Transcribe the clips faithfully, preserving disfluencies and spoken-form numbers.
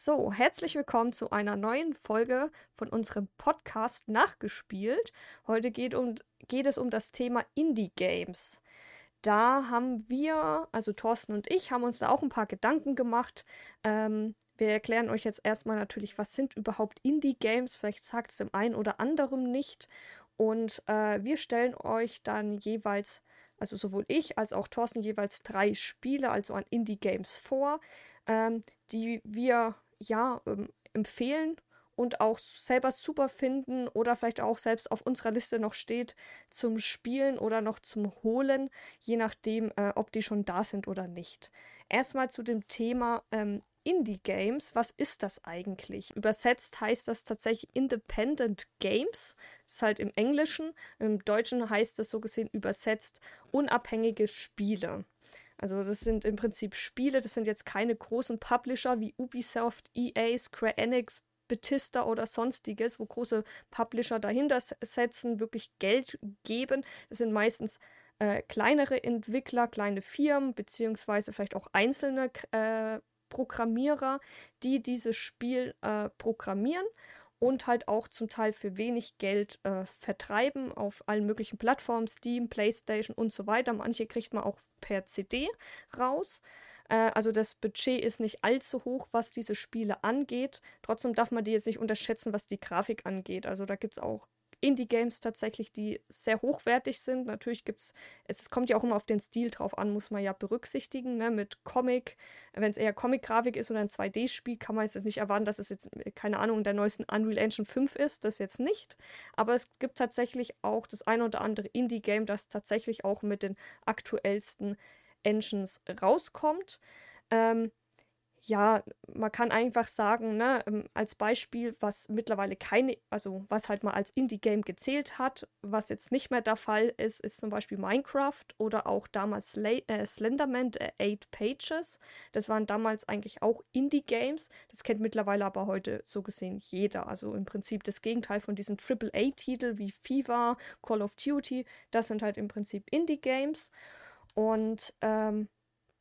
So, herzlich willkommen zu einer neuen Folge von unserem Podcast Nachgespielt. Heute geht, um, geht es um das Thema Indie-Games. Da haben wir, also Thorsten und ich, haben uns da auch ein paar Gedanken gemacht. Ähm, wir erklären euch jetzt erstmal natürlich, was sind überhaupt Indie-Games? Vielleicht sagt es dem einen oder anderen nicht. Und äh, wir stellen euch dann jeweils, also sowohl ich als auch Thorsten, jeweils drei Spiele, also an Indie-Games vor, ähm, die wir ja ähm, empfehlen und auch selber super finden oder vielleicht auch selbst auf unserer Liste noch steht zum Spielen oder noch zum Holen, je nachdem, äh, ob die schon da sind oder nicht. Erstmal zu dem Thema ähm, Indie-Games. Was ist das eigentlich? Übersetzt heißt das tatsächlich Independent Games. Das ist halt im Englischen. Im Deutschen heißt das so gesehen übersetzt unabhängige Spiele. Also das sind im Prinzip Spiele, das sind jetzt keine großen Publisher wie Ubisoft, E A, Square Enix, Bethesda oder sonstiges, wo große Publisher dahinter setzen, wirklich Geld geben. Das sind meistens äh, kleinere Entwickler, kleine Firmen, beziehungsweise vielleicht auch einzelne äh, Programmierer, die dieses Spiel äh, programmieren und halt auch zum Teil für wenig Geld äh, vertreiben auf allen möglichen Plattformen, Steam, PlayStation und so weiter. Manche kriegt man auch per C D raus. Äh, also das Budget ist nicht allzu hoch, was diese Spiele angeht. Trotzdem darf man die jetzt nicht unterschätzen, was die Grafik angeht. Also da gibt es auch Indie-Games tatsächlich, die sehr hochwertig sind. Natürlich gibt es, es kommt ja auch immer auf den Stil drauf an, muss man ja berücksichtigen, ne? Mit Comic, wenn es eher Comic-Grafik ist oder ein zwei D-Spiel, kann man jetzt nicht erwarten, dass es jetzt, keine Ahnung, in der neuesten Unreal Engine fünf ist, das jetzt nicht. Aber es gibt tatsächlich auch das ein oder andere Indie-Game, das tatsächlich auch mit den aktuellsten Engines rauskommt. Ähm, ja, man kann einfach sagen, ne, ähm, als Beispiel, was mittlerweile keine, also was halt mal als Indie-Game gezählt hat, was jetzt nicht mehr der Fall ist, ist zum Beispiel Minecraft oder auch damals Sla äh, Slenderman, äh, Eight Pages. Das waren damals eigentlich auch Indie-Games. Das kennt mittlerweile aber heute so gesehen jeder. Also im Prinzip das Gegenteil von diesen Triple A-Titel wie FIFA, Call of Duty. Das sind halt im Prinzip Indie-Games. Und ähm,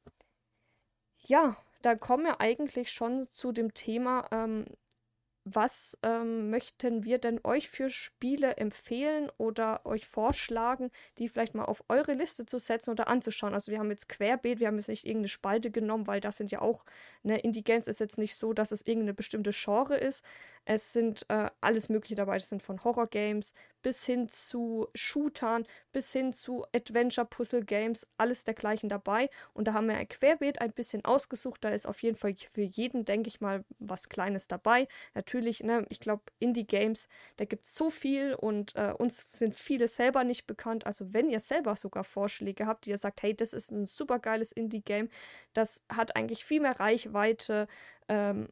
ja, da kommen wir eigentlich schon zu dem Thema, ähm, was ähm, möchten wir denn euch für Spiele empfehlen oder euch vorschlagen, die vielleicht mal auf eure Liste zu setzen oder anzuschauen? Also wir haben jetzt querbeet, wir haben jetzt nicht irgendeine Spalte genommen, weil das sind ja auch, ne, Indie-Games ist jetzt nicht so, dass es irgendeine bestimmte Genre ist. Es sind äh, alles Mögliche dabei. Es sind von Horror-Games bis hin zu Shootern, bis hin zu Adventure-Puzzle-Games, alles dergleichen dabei. Und da haben wir ein Querbeet ein bisschen ausgesucht. Da ist auf jeden Fall für jeden, denke ich mal, was Kleines dabei. Natürlich, ne, ich glaube, Indie-Games, da gibt es so viel und äh, uns sind viele selber nicht bekannt. Also wenn ihr selber sogar Vorschläge habt, die ihr sagt, hey, das ist ein super geiles Indie-Game, das hat eigentlich viel mehr Reichweite, ähm,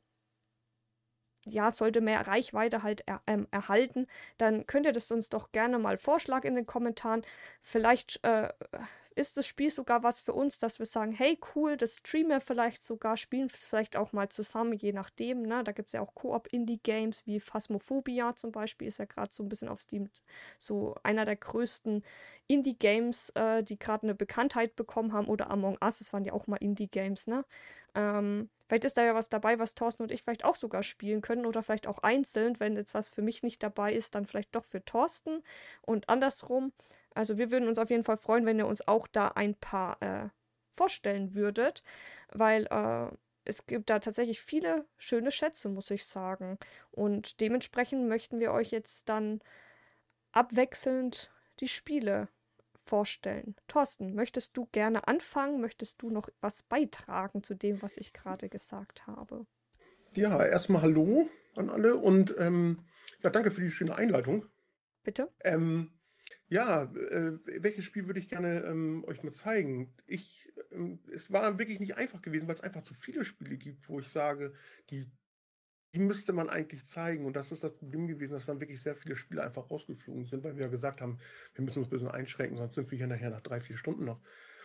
ja, sollte mehr Reichweite halt er, ähm, erhalten, dann könnt ihr das uns doch gerne mal vorschlagen in den Kommentaren. Vielleicht äh, ist das Spiel sogar was für uns, dass wir sagen, hey, cool, das streamen wir vielleicht sogar, spielen es vielleicht auch mal zusammen, je nachdem, ne? Da gibt es ja auch Koop-Indie-Games, wie Phasmophobia zum Beispiel, ist ja gerade so ein bisschen auf Steam so einer der größten Indie-Games, äh, die gerade eine Bekanntheit bekommen haben, oder Among Us, das waren ja auch mal Indie-Games, ne? Ähm, vielleicht ist da ja was dabei, was Thorsten und ich vielleicht auch sogar spielen können oder vielleicht auch einzeln. Wenn jetzt was für mich nicht dabei ist, dann vielleicht doch für Thorsten und andersrum. Also wir würden uns auf jeden Fall freuen, wenn ihr uns auch da ein paar äh, vorstellen würdet, weil äh, es gibt da tatsächlich viele schöne Schätze, muss ich sagen. Und dementsprechend möchten wir euch jetzt dann abwechselnd die Spiele vorstellen. Thorsten, möchtest du gerne anfangen? Möchtest du noch was beitragen zu dem, was ich gerade gesagt habe? Ja, erstmal hallo an alle und ähm, ja, danke für die schöne Einleitung. Bitte? Ähm, ja, äh, welches Spiel würde ich gerne ähm, euch mal zeigen? Ich, ähm, es war wirklich nicht einfach gewesen, weil es einfach zu viele Spiele gibt, wo ich sage, die, die müsste man eigentlich zeigen. Und das ist das Problem gewesen, dass dann wirklich sehr viele Spiele einfach rausgeflogen sind, weil wir ja gesagt haben, wir müssen uns ein bisschen einschränken, sonst sind wir hier nachher nach drei, vier Stunden noch.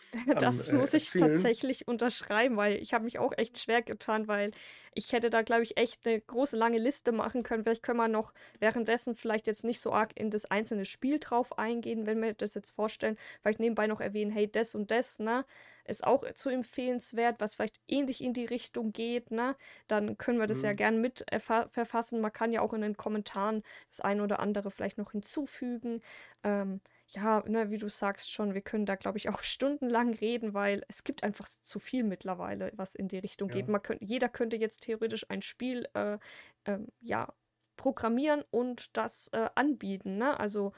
am Das äh, muss ich Erzählen. tatsächlich unterschreiben, weil ich habe mich auch echt schwer getan, weil ich hätte da, glaube ich, echt eine große, lange Liste machen können. Vielleicht können wir noch währenddessen vielleicht jetzt nicht so arg in das einzelne Spiel drauf eingehen, wenn wir das jetzt vorstellen. Vielleicht nebenbei noch erwähnen, hey, das und das, ne, ist auch zu empfehlenswert, was vielleicht ähnlich in die Richtung geht, ne? Dann können wir das ja Mhm. gern mit erfa- verfassen. Man kann ja auch in den Kommentaren das eine oder andere vielleicht noch hinzufügen. Ähm, ja, ne, wie du sagst schon, wir können da, glaube ich, auch stundenlang reden, weil es gibt einfach zu viel mittlerweile, was in die Richtung geht. Ja. Man könnt, jeder könnte jetzt theoretisch ein Spiel, äh, ähm, ja, programmieren und das äh, anbieten, ne? Also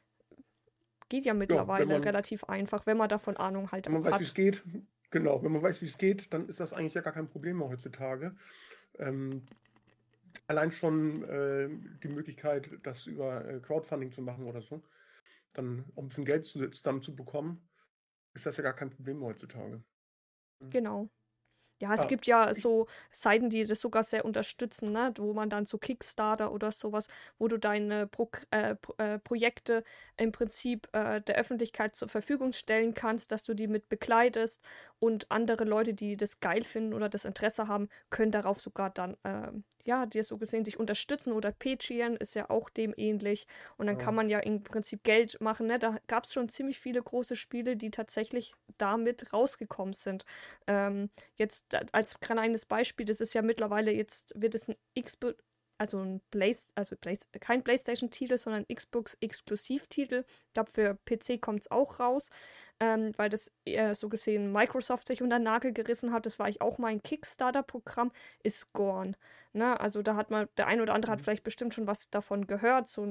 geht ja Ja, wenn mittlerweile man, relativ einfach, wenn man davon Ahnung halt wenn man auch weiß, wie es hat. geht, genau, wenn man weiß, wie es geht, dann ist das eigentlich ja gar kein Problem mehr heutzutage. Ähm, Allein schon äh, die Möglichkeit, das über äh, Crowdfunding zu machen oder so, dann auch ein bisschen Geld zu, zusammenzubekommen, ist das ja gar kein Problem mehr heutzutage. Mhm. Genau. Ja, es Ja, gibt ja ich, so Seiten, die das sogar sehr unterstützen, ne? Wo man dann so Kickstarter oder sowas, wo du deine Pro äh, Pro äh, Projekte im Prinzip äh, der Öffentlichkeit zur Verfügung stellen kannst, dass du die mit begleitest und andere Leute, die das geil finden oder das Interesse haben, können darauf sogar dann, ähm, ja, dir so gesehen dich unterstützen oder Patreon ist ja auch dem ähnlich und dann kann ja, man ja im Prinzip Geld machen, ne? Da gab es schon ziemlich viele große Spiele, die tatsächlich damit rausgekommen sind. Ähm, Jetzt äh, als kleines Beispiel, das ist ja mittlerweile jetzt, wird es ein Xbox, also ein Play, also Play, kein PlayStation-Titel, sondern Xbox-Exklusivtitel. Ich glaube, für P C kommt es auch raus, ähm, weil das eher so gesehen Microsoft sich unter den Nagel gerissen hat. Das war ich auch mal ein Kickstarter-Programm, ist Gorn. Ne? Also da hat man, der ein oder andere hat mhm, vielleicht bestimmt schon was davon gehört, so ein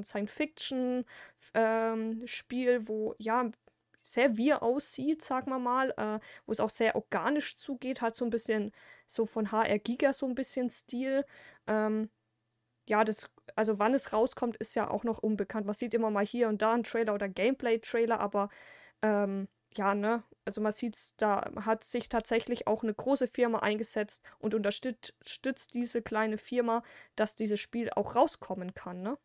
Science-Fiction-Spiel, wo ja sehr wir aussieht, sagen wir mal, äh, wo es auch sehr organisch zugeht, hat so ein bisschen so von H R Giga so ein bisschen Stil. Ähm, ja, das, also wann es rauskommt, ist ja auch noch unbekannt. Man sieht immer mal hier und da einen Trailer oder Gameplay-Trailer, aber ähm, ja, ne, also man sieht's, da hat sich tatsächlich auch eine große Firma eingesetzt und unterstützt stützt diese kleine Firma, dass dieses Spiel auch rauskommen kann, ne?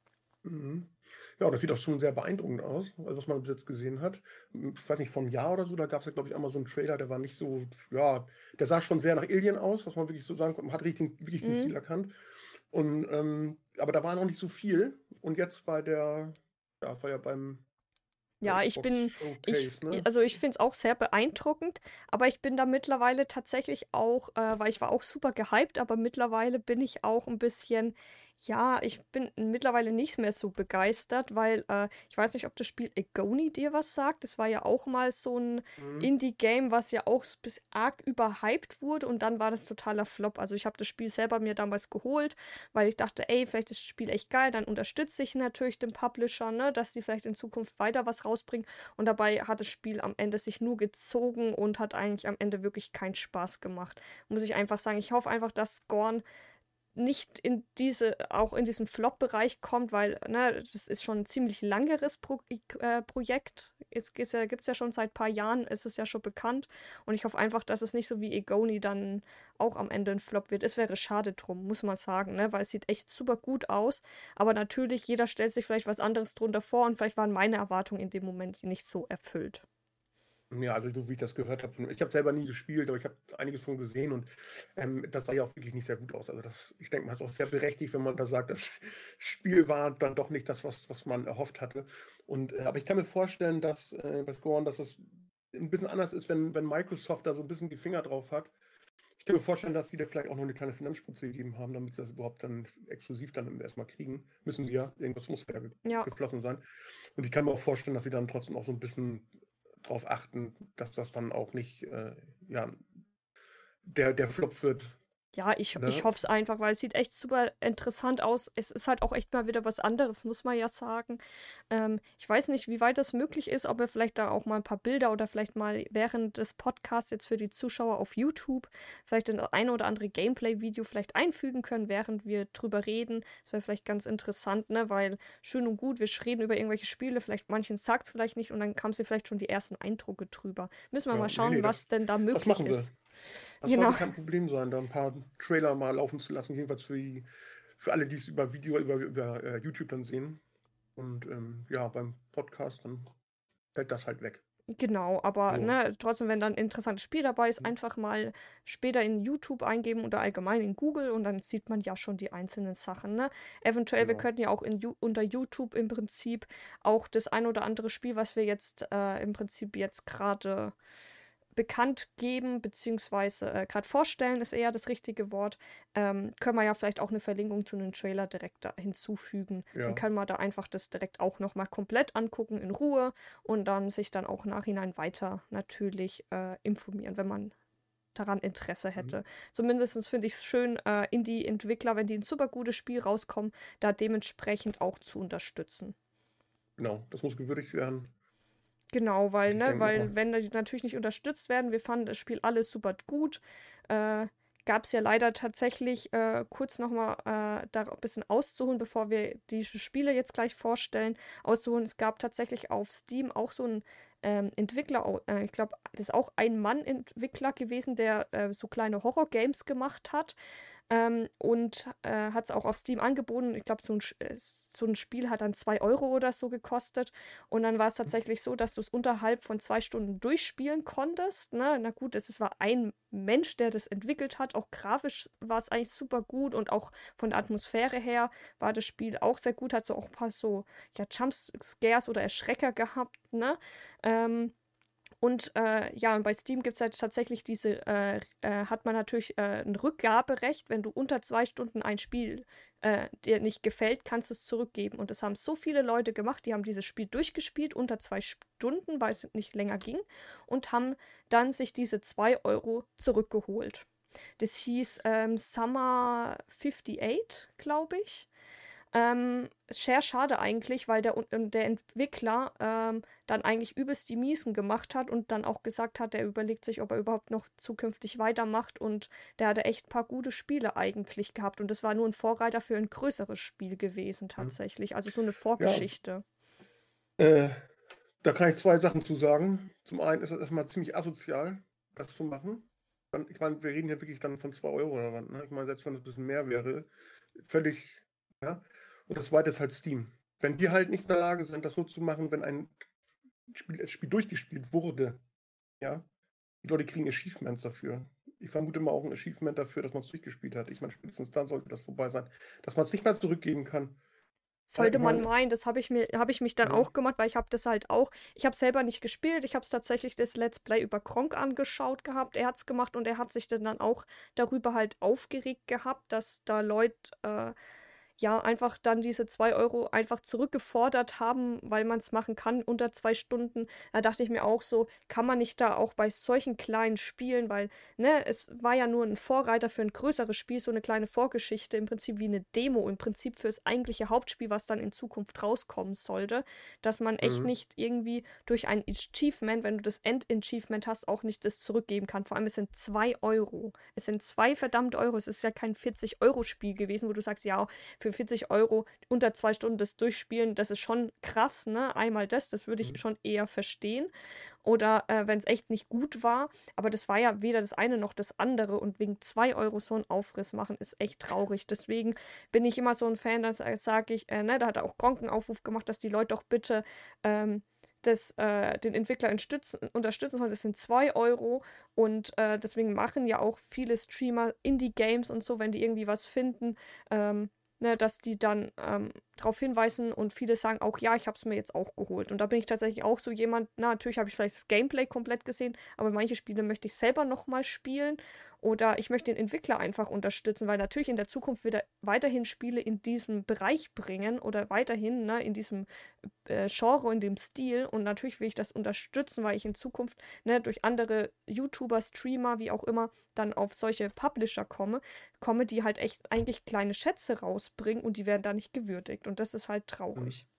mhm. Ja, das sieht auch schon sehr beeindruckend aus, also was man bis jetzt gesehen hat. Ich weiß nicht, vor einem Jahr oder so, da gab es ja, glaube ich, einmal so einen Trailer, der war nicht so, ja, der sah schon sehr nach Alien aus, was man wirklich so sagen konnte. Man hat richtig, wirklich den Mhm. Stil erkannt. Und, ähm, aber da war noch nicht so viel. Und jetzt bei der, ja, war ja beim äh, Ja, ich Xbox bin, ich, Showcase, ne? also ich finde es auch sehr beeindruckend, aber ich bin da mittlerweile tatsächlich auch, äh, weil ich war auch super gehypt, aber mittlerweile bin ich auch ein bisschen, ja, ich bin mittlerweile nicht mehr so begeistert, weil äh, ich weiß nicht, ob das Spiel Agony dir was sagt. Das war ja auch mal so ein Mhm. Indie-Game, was ja auch so bis arg überhyped wurde und dann war das totaler Flop. Also ich habe das Spiel selber mir damals geholt, weil ich dachte, ey, vielleicht ist das Spiel echt geil, dann unterstütze ich natürlich den Publisher, ne, dass die vielleicht in Zukunft weiter was rausbringen. Und dabei hat das Spiel am Ende sich nur gezogen und hat eigentlich am Ende wirklich keinen Spaß gemacht. Muss ich einfach sagen. Ich hoffe einfach, dass Gorn nicht in diese, auch in diesen Flop-Bereich kommt, weil, ne, das ist schon ein ziemlich langeres Pro äh, Projekt. Jetzt gibt es ja, gibt's ja schon seit ein paar Jahren, ist es ja schon bekannt. Und ich hoffe einfach, dass es nicht so wie Egoni dann auch am Ende ein Flop wird. Es wäre schade drum, muss man sagen, ne, weil es sieht echt super gut aus. Aber natürlich, jeder stellt sich vielleicht was anderes drunter vor und vielleicht waren meine Erwartungen in dem Moment nicht so erfüllt. Ja, also so wie ich das gehört habe. Ich habe selber nie gespielt, aber ich habe einiges von gesehen und ähm, das sah ja auch wirklich nicht sehr gut aus. Also das, ich denke mal, ist auch sehr berechtigt, wenn man da sagt, das Spiel war dann doch nicht das, was, was man erhofft hatte. Und, äh, aber ich kann mir vorstellen, dass äh, bei Scorn, dass es ein bisschen anders ist, wenn, wenn Microsoft da so ein bisschen die Finger drauf hat. Ich kann mir vorstellen, dass die da vielleicht auch noch eine kleine Finanzspritze gegeben haben, damit sie das überhaupt dann exklusiv dann erstmal kriegen. Müssen sie ja, irgendwas muss ja ge Ja, geflossen sein. Und ich kann mir auch vorstellen, dass sie dann trotzdem auch so ein bisschen darauf achten, dass das dann auch nicht äh, ja, der, der Flop wird. ja, ich, ich Ne? hoffe es einfach, weil es sieht echt super interessant aus. Es ist halt auch echt mal wieder was anderes, muss man ja sagen. Ähm, ich weiß nicht, wie weit das möglich ist, ob wir vielleicht da auch mal ein paar Bilder oder vielleicht mal während des Podcasts jetzt für die Zuschauer auf YouTube vielleicht ein ein oder andere Gameplay-Video vielleicht einfügen können, während wir drüber reden. Das wäre vielleicht ganz interessant, ne? Weil schön und gut, wir reden über irgendwelche Spiele, vielleicht manchen sagt es vielleicht nicht und dann haben sie vielleicht schon die ersten Eindrücke drüber. Müssen wir Ja, mal nee, nee, schauen, das, was denn da das möglich machen wir. ist. Das sollte Genau. kein Problem sein, da ein paar Trailer mal laufen zu lassen, jedenfalls für, die, für alle, die es über Video, über, über äh, YouTube dann sehen. Und ähm, ja, beim Podcast, dann fällt das halt weg. Genau, aber So. ne, trotzdem, wenn dann ein interessantes Spiel dabei ist, einfach mal später in YouTube eingeben oder allgemein in Google und dann sieht man ja schon die einzelnen Sachen, ne? Eventuell, wir Genau. könnten ja auch in Ju unter YouTube im Prinzip auch das ein oder andere Spiel, was wir jetzt äh, im Prinzip jetzt gerade bekannt geben, beziehungsweise äh, gerade vorstellen, ist eher das richtige Wort, ähm, können wir ja vielleicht auch eine Verlinkung zu einem Trailer direkt da hinzufügen. Dann Ja. kann man da einfach das direkt auch nochmal komplett angucken in Ruhe und dann sich dann auch nachhinein weiter natürlich äh, informieren, wenn man daran Interesse Mhm. hätte. Zumindest finde ich es schön, äh, Indie-Entwickler, wenn die ein super gutes Spiel rauskommen, da dementsprechend auch zu unterstützen. Genau, das muss gewürdigt werden. Genau, weil, Ich ne, denke mal, weil wenn die natürlich nicht unterstützt werden, wir fanden das Spiel alles super gut, äh, gab es ja leider tatsächlich äh, kurz nochmal äh, da ein bisschen auszuholen, bevor wir die Spiele jetzt gleich vorstellen, auszuholen. Es gab tatsächlich auf Steam auch so einen ähm, Entwickler, au- äh, ich glaube, das ist auch ein Mann-Entwickler gewesen, der äh, so kleine Horror-Games gemacht hat. Ähm, und äh, hat es auch auf Steam angeboten. Ich glaube, so, ein Sch- äh, so ein Spiel hat dann zwei Euro oder so gekostet. Und dann war es tatsächlich so, dass du es unterhalb von zwei Stunden durchspielen konntest. Ne? Na gut, es es war ein Mensch, der das entwickelt hat. Auch grafisch war es eigentlich super gut und auch von der Atmosphäre her war das Spiel auch sehr gut. Hat so auch ein paar so ja, Jumpscares oder Erschrecker gehabt. Ne? Ähm, und äh, ja, und bei Steam gibt es halt tatsächlich diese, äh, äh, hat man natürlich äh, ein Rückgaberecht, wenn du unter zwei Stunden ein Spiel äh, dir nicht gefällt, kannst du es zurückgeben. Und das haben so viele Leute gemacht, die haben dieses Spiel durchgespielt unter zwei Stunden, weil es nicht länger ging, und haben dann sich diese zwei Euro zurückgeholt. Das hieß ähm, Summer achtundfünfzig, glaube ich. Ähm, sehr schade eigentlich, weil der, Un- der Entwickler ähm, dann eigentlich übelst die Miesen gemacht hat und dann auch gesagt hat, er überlegt sich, ob er überhaupt noch zukünftig weitermacht und der hatte echt ein paar gute Spiele eigentlich gehabt und das war nur ein Vorreiter für ein größeres Spiel gewesen mhm. tatsächlich, also so eine Ja, Vorgeschichte. äh, da kann ich zwei Sachen zu sagen. Zum einen ist es erstmal ziemlich asozial, das zu machen. Dann, ich meine, wir reden hier wirklich dann von zwei Euro oder was, ne? Ich meine, selbst wenn es ein bisschen mehr wäre, völlig, ja. Und das zweite ist halt Steam. Wenn die halt nicht in der Lage sind, das so zu machen, wenn ein Spiel, das Spiel durchgespielt wurde, ja, die Leute kriegen Achievements dafür. Ich vermute mal auch ein Achievement dafür, dass man es durchgespielt hat. Ich meine, spätestens dann sollte das vorbei sein. Dass man es nicht mal zurückgeben kann. Ja, Sollte ich man meine, meinen, das habe ich mir, habe ich mich dann ne? auch gemacht, weil ich habe das halt auch, ich habe selber nicht gespielt, ich habe es tatsächlich das Let's Play über Gronkh angeschaut gehabt, er hat es gemacht und er hat sich dann, dann auch darüber halt aufgeregt gehabt, dass da Leute äh, ja, einfach dann diese zwei Euro einfach zurückgefordert haben, weil man es machen kann unter zwei Stunden. Da dachte ich mir auch so, kann man nicht da auch bei solchen kleinen Spielen, weil, ne, es war ja nur ein Vorreiter für ein größeres Spiel, so eine kleine Vorgeschichte, im Prinzip wie eine Demo, im Prinzip fürs eigentliche Hauptspiel, was dann in Zukunft rauskommen sollte, dass man echt Mhm. nicht irgendwie durch ein Achievement, wenn du das End-Achievement hast, auch nicht das zurückgeben kann. Vor allem, es sind zwei Euro. Es sind zwei verdammte Euro. Es ist ja kein vierzig-Euro-Spiel gewesen, wo du sagst, ja, für vierzig Euro unter zwei Stunden das durchspielen, das ist schon krass, ne? Einmal das, das würde ich Mhm. schon eher verstehen. Oder äh, wenn es echt nicht gut war. Aber das war ja weder das eine noch das andere. Und wegen zwei Euro so einen Aufriss machen, ist echt traurig. Deswegen bin ich immer so ein Fan, dass äh, sage ich, äh, ne, da hat auch Gronkh einen Aufruf gemacht, dass die Leute doch bitte ähm, das, äh, den Entwickler unterstützen, unterstützen sollen. Das sind zwei Euro. Und äh, deswegen machen ja auch viele Streamer Indie-Games und so, wenn die irgendwie was finden. Ähm, ne, dass die dann ähm, darauf hinweisen und viele sagen auch, ja, ich habe es mir jetzt auch geholt. Und da bin ich tatsächlich auch so jemand, na, natürlich habe ich vielleicht das Gameplay komplett gesehen, aber manche Spiele möchte ich selber nochmal spielen oder ich möchte den Entwickler einfach unterstützen, weil natürlich in der Zukunft wird er weiterhin Spiele in diesem Bereich bringen oder weiterhin ne, in diesem äh, Genre, in dem Stil und natürlich will ich das unterstützen, weil ich in Zukunft ne, durch andere YouTuber, Streamer, wie auch immer, dann auf solche Publisher komme, komme, die halt echt eigentlich kleine Schätze rausbringen und die werden da nicht gewürdigt. Und das ist halt Mhm. traurig.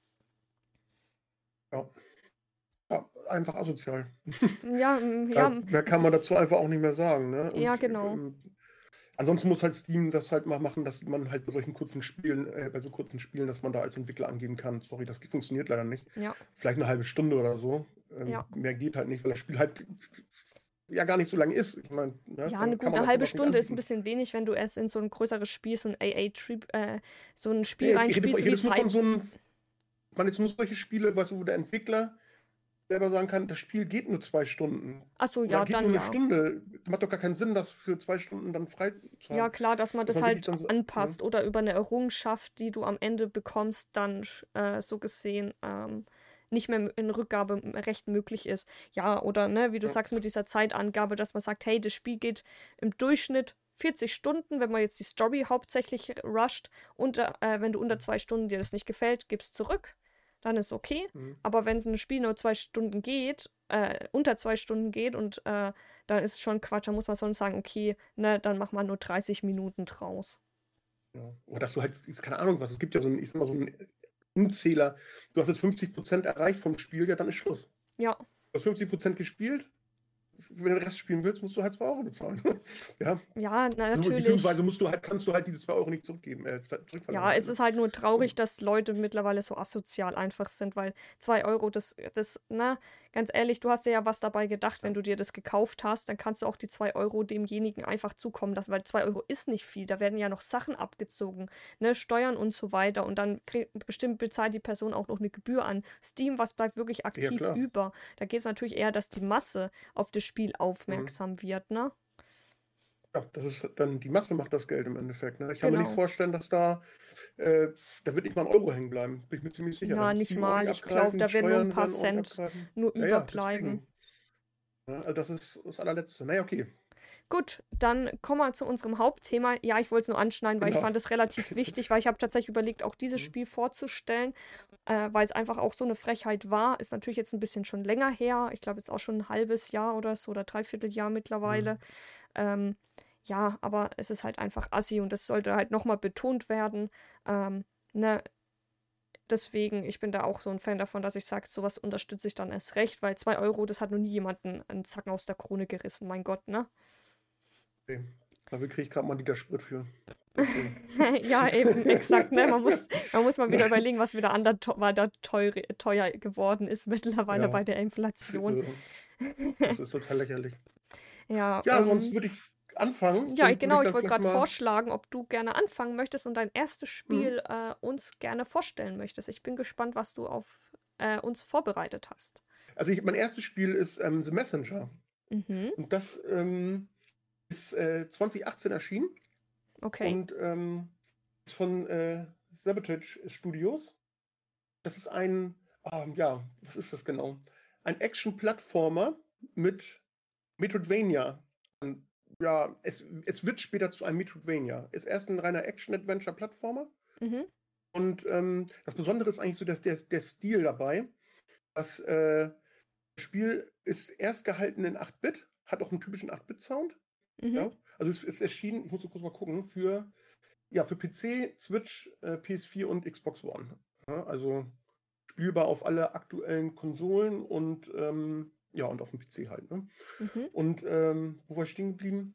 Ja. Ja, einfach asozial. Ja, mm, ja, Da, mm, mehr kann man dazu einfach auch nicht mehr sagen, ne? ja, Und genau. ähm, ansonsten muss halt Steam das halt mal machen, dass man halt bei solchen kurzen Spielen, äh, bei so kurzen Spielen, dass man da als Entwickler angeben kann. Sorry, das funktioniert leider nicht. Ja, Vielleicht eine halbe Stunde oder so. Ähm, ja. mehr geht halt nicht, weil das Spiel halt ja gar nicht so lang ist. Ich meine, ne, Ja, eine dann kann man gute das halbe sowas nicht Stunde ist ein anbieten. bisschen wenig, wenn du erst in so ein größeres Spiel, so ein A A-Trip, äh, so ein Spiel Nee, ich rede, reinspielst, ich so rede wie jetzt nur von Cyber. so einem, ich meine jetzt nur solche Spiele, weißt du, wo der Entwickler selber sagen kann, das Spiel geht nur zwei Stunden Ach so, oder ja, geht dann nur eine ja. Stunde. Macht doch gar keinen Sinn, das für zwei Stunden dann frei zu Ja, haben. klar, dass man Dass das man wirklich halt dann so, ne? anpasst oder über eine Errungenschaft, die du am Ende bekommst, dann sch- äh, so gesehen ähm, nicht mehr in Rückgaberecht möglich ist. Ja, oder ne, wie du Ja, sagst, mit dieser Zeitangabe, dass man sagt, hey, das Spiel geht im Durchschnitt vierzig Stunden, wenn man jetzt die Story hauptsächlich rusht. Und äh, wenn du unter zwei Stunden dir das nicht gefällt, gibst zurück. Dann ist okay. mhm. Aber wenn es ein Spiel nur zwei Stunden geht, äh, unter zwei Stunden geht und äh, dann ist es schon Quatsch. Dann muss man schon sagen, okay, ne, dann mach mal nur dreißig Minuten draus. Ja. Oder dass du halt, ist keine Ahnung was, es gibt ja so einen, ich sag mal, so einen Umzähler. Du hast jetzt fünfzig Prozent erreicht vom Spiel, ja, dann ist Schluss. Ja, Du hast fünfzig Prozent gespielt, wenn du den Rest spielen willst, musst du halt zwei Euro bezahlen. Ja. ja, na, Also, natürlich. beziehungsweise musst du halt, kannst du halt diese zwei Euro nicht zurückgeben, äh, Ja, zurückverlangen am es Ende. ist halt nur So. traurig, dass Leute mittlerweile so asozial einfach sind, weil zwei Euro, das, das, na, ganz ehrlich, du hast dir ja was dabei gedacht, wenn Ja. du dir das gekauft hast, dann kannst du auch die zwei Euro demjenigen einfach zukommen lassen, weil zwei Euro ist nicht viel, da werden ja noch Sachen abgezogen, ne, Steuern und so weiter und dann krieg, bestimmt bezahlt die Person auch noch eine Gebühr an. Steam, was bleibt wirklich Ja, aktiv klar. über? Da geht es natürlich eher, dass die Masse auf das Spiel Mhm. aufmerksam wird, ne? Ja, das ist dann, die Masse macht das Geld im Endeffekt. Ne? Ich kann mir nicht Genau. vorstellen, dass da, äh, da wird nicht mal ein Euro hängen bleiben. Bin ich mir ziemlich sicher. Da Na, wird nicht Steam ordentlich mal. Ich glaube, abgreifen, die da werden nur ein Steuern paar werden ordentlich Cent abgreifen. nur Ja, ja, überbleiben. deswegen. Ja, also das ist das allerletzte. Naja, okay. Gut, dann kommen wir zu unserem Hauptthema. Ja, ich wollte es nur anschneiden, weil ich Genau. fand es relativ wichtig, weil ich habe tatsächlich überlegt, auch dieses Mhm. Spiel vorzustellen, äh, weil es einfach auch so eine Frechheit war. Ist natürlich jetzt ein bisschen schon länger her. Ich glaube jetzt auch schon ein halbes Jahr oder so oder dreiviertel Jahr mittlerweile. Mhm. Ähm, ja, aber es ist halt einfach assi und das sollte halt nochmal betont werden. Ähm, ne, deswegen, ich bin da auch so ein Fan davon, dass ich sage, sowas unterstütze ich dann erst recht, weil zwei Euro, das hat noch nie jemanden einen Zacken aus der Krone gerissen, mein Gott, ne? Okay. Dafür kriege ich gerade mal einen Liter Sprit für. Deswegen. Ja, eben, exakt, ne? Man muss, man muss mal wieder Nein. überlegen, was wieder ander weiter teuer, teuer geworden ist mittlerweile Ja, bei der das ist Inflation. irre. Das ist total lächerlich. Ja, Ja, sonst ähm, würde ich anfangen ja, ich, und würde genau, ich ich dann wollte vielleicht gerade mal. vorschlagen, ob du gerne anfangen möchtest und dein erstes Hm. Spiel äh, uns gerne vorstellen möchtest. Ich bin gespannt, was du auf äh, uns vorbereitet hast. Also ich, mein erstes Spiel ist ähm, The Messenger. Mhm, Und das ähm, ist äh, zwanzig achtzehn erschienen okay. und ähm, ist von äh, Sabotage Studios. Das ist ein, ähm, ja, was ist das genau? Ein Action-Plattformer mit Metroidvania. Und, ja, es, es wird später zu einem Metroidvania. Ist erst ein reiner Action-Adventure-Plattformer. Mhm, Und ähm, das Besondere ist eigentlich so, dass der, der Stil dabei. Das äh, Spiel ist erst gehalten in acht Bit, hat auch einen typischen acht Bit-Sound. mhm. Ja? Also es ist erschienen, ich muss so kurz mal gucken, für, ja, für P C, Switch, äh, P S vier und Xbox One. Ja? Also spielbar auf alle aktuellen Konsolen und ähm, ja, und auf dem P C halt. Ne? Mhm, Und ähm, wo war ich stehen geblieben?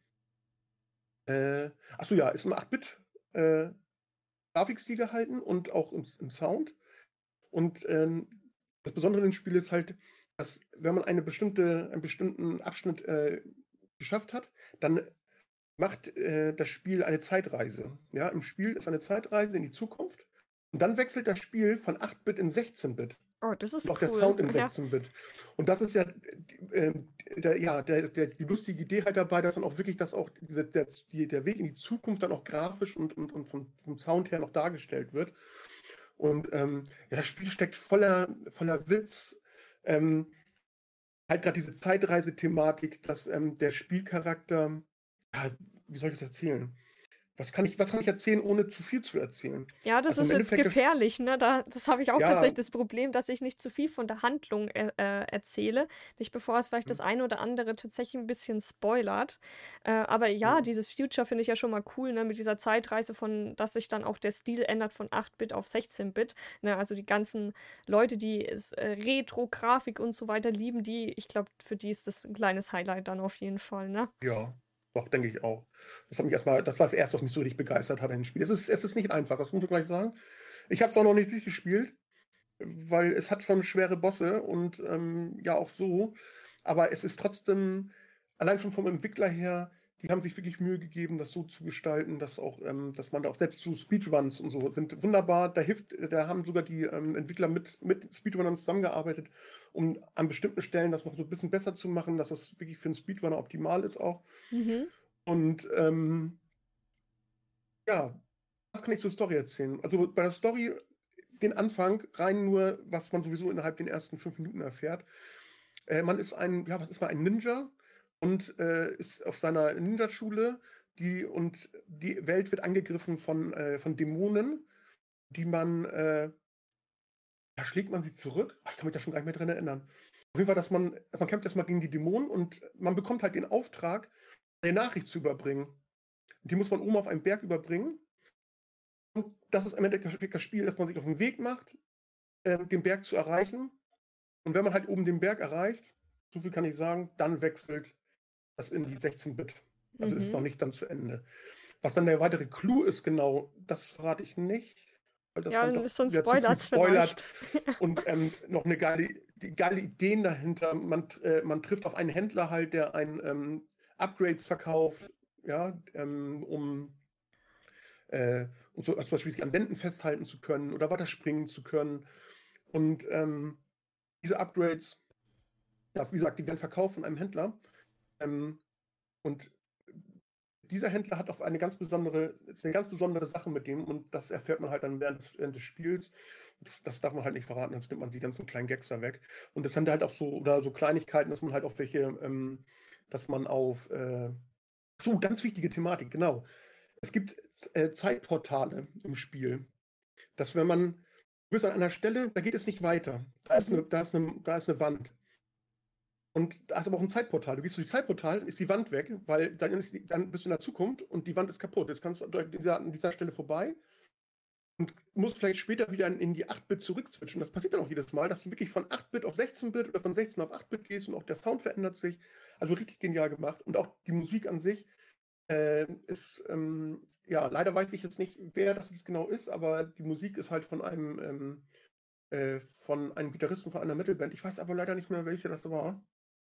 Äh, achso, ja, ist im acht Bit äh, Grafikstil gehalten und auch im, im Sound. Und ähm, das Besondere im Spiel ist halt, dass wenn man eine bestimmte, einen bestimmten Abschnitt äh, geschafft hat, dann macht äh, das Spiel eine Zeitreise. Ja, im Spiel ist eine Zeitreise in die Zukunft. Und dann wechselt das Spiel von acht Bit in sechzehn Bit. oh, das Und ist auch der cool. Sound in Ja. sechzehn Bit. Und das ist ja, äh, der, ja der, der, die lustige Idee halt dabei, dass dann auch wirklich das auch, diese, der, die, der Weg in die Zukunft dann auch grafisch und, und, und vom, vom Sound her noch dargestellt wird. Und ähm, ja, das Spiel steckt voller, voller Witz. Ähm, halt gerade diese Zeitreise-Thematik, dass ähm, der Spielcharakter, ja, wie soll ich das erzählen? Was kann ich, was kann ich erzählen, ohne zu viel zu erzählen? Ja, das Also im ist jetzt Endeffekt, das, gefährlich, ne? Da, das habe ich auch ja, tatsächlich das Problem, dass ich nicht zu viel von der Handlung äh, äh, erzähle. Nicht bevor es vielleicht hm, das eine oder andere tatsächlich ein bisschen spoilert. Äh, aber ja, hm, dieses Future finde ich ja schon mal cool, ne? Mit dieser Zeitreise von, dass sich dann auch der Stil ändert von acht Bit auf sechzehn Bit. Ne? Also die ganzen Leute, die es, äh, Retro-Grafik und so weiter lieben, die, ich glaube, für die ist das ein kleines Highlight dann auf jeden Fall, ne? ja, doch, denke ich auch. Das hat mich erstmal, das war das Erste, was mich so richtig begeistert hat in dem Spiel. Es ist, es ist nicht einfach, das muss ich gleich sagen. Ich habe es auch noch nicht durchgespielt, weil es hat schon schwere Bosse und ähm, ja auch so. Aber es ist trotzdem, allein schon vom Entwickler her, die haben sich wirklich Mühe gegeben, das so zu gestalten, dass auch, ähm, dass man da auch selbst zu Speedruns und so sind wunderbar. Da hilft, da haben sogar die ähm, Entwickler mit, mit Speedrunnern zusammengearbeitet, um an bestimmten Stellen das noch so ein bisschen besser zu machen, dass das wirklich für einen Speedrunner optimal ist auch. Mhm. Und ähm, ja, was kann ich zur Story erzählen? Also bei der Story, den Anfang, rein nur, was man sowieso innerhalb den ersten fünf Minuten erfährt. Äh, man ist ein, ja, was ist man, ein Ninja und äh, ist auf seiner Ninja-Schule, die und die Welt wird angegriffen von, äh, von Dämonen, die man, äh, da schlägt man sie zurück. Ach, ich kann mich da schon gar nicht mehr dran erinnern. Auf jeden Fall, dass man, man kämpft erstmal gegen die Dämonen und man bekommt halt den Auftrag, eine Nachricht zu überbringen. Die muss man oben auf einem Berg überbringen. Und das ist am Ende das Spiel, dass man sich auf den Weg macht, äh, den Berg zu erreichen. Und wenn man halt oben den Berg erreicht, so viel kann ich sagen, dann wechselt das in die sechzehn Bit. Also ist es noch Mhm. nicht dann zu Ende. Was dann der weitere Clou ist genau, das verrate ich nicht, weil das Ja, dann doch sonst wieder zu viel spoilert's spoilert. vielleicht. Und ähm, noch eine geile, die geile Ideen dahinter. Man, äh, man trifft auf einen Händler halt, der ein ähm, Upgrades verkauft, ja, ähm, um, äh, um so, also zum Beispiel sich an Wänden festhalten zu können oder weiter springen zu können. Und ähm, diese Upgrades, ja, wie gesagt, die werden verkauft von einem Händler. Ähm, und dieser Händler hat auch eine ganz besondere, eine ganz besondere Sache mit dem und das erfährt man halt dann während des, während des Spiels. Das, das darf man halt nicht verraten, sonst nimmt man die ganzen kleinen Gags da weg. Und das sind halt auch so, oder so Kleinigkeiten, dass man halt auf welche, ähm, dass man auf, äh, so ganz wichtige Thematik, genau. Es gibt äh, Zeitportale im Spiel, dass wenn man, du bist an einer Stelle, da geht es nicht weiter. Da ist Mhm. eine, da ist eine, da ist eine Wand. Und da ist aber auch ein Zeitportal. Du gehst durch das Zeitportal, ist die Wand weg, weil dann, ist die, dann bist du in der Zukunft und die Wand ist kaputt. Jetzt kannst du an dieser, an dieser Stelle vorbei und musst vielleicht später wieder in, in die acht Bit zurückswitchen. Das passiert dann auch jedes Mal, dass du wirklich von acht Bit auf sechzehn Bit oder von sechzehn auf acht Bit gehst und auch der Sound verändert sich. Also richtig genial gemacht. Und auch die Musik an sich äh, ist, ähm, ja, leider weiß ich jetzt nicht, wer das jetzt genau ist, aber die Musik ist halt von einem, ähm, äh, von einem Gitarristen von einer Metalband. Ich weiß aber leider nicht mehr, welche das war.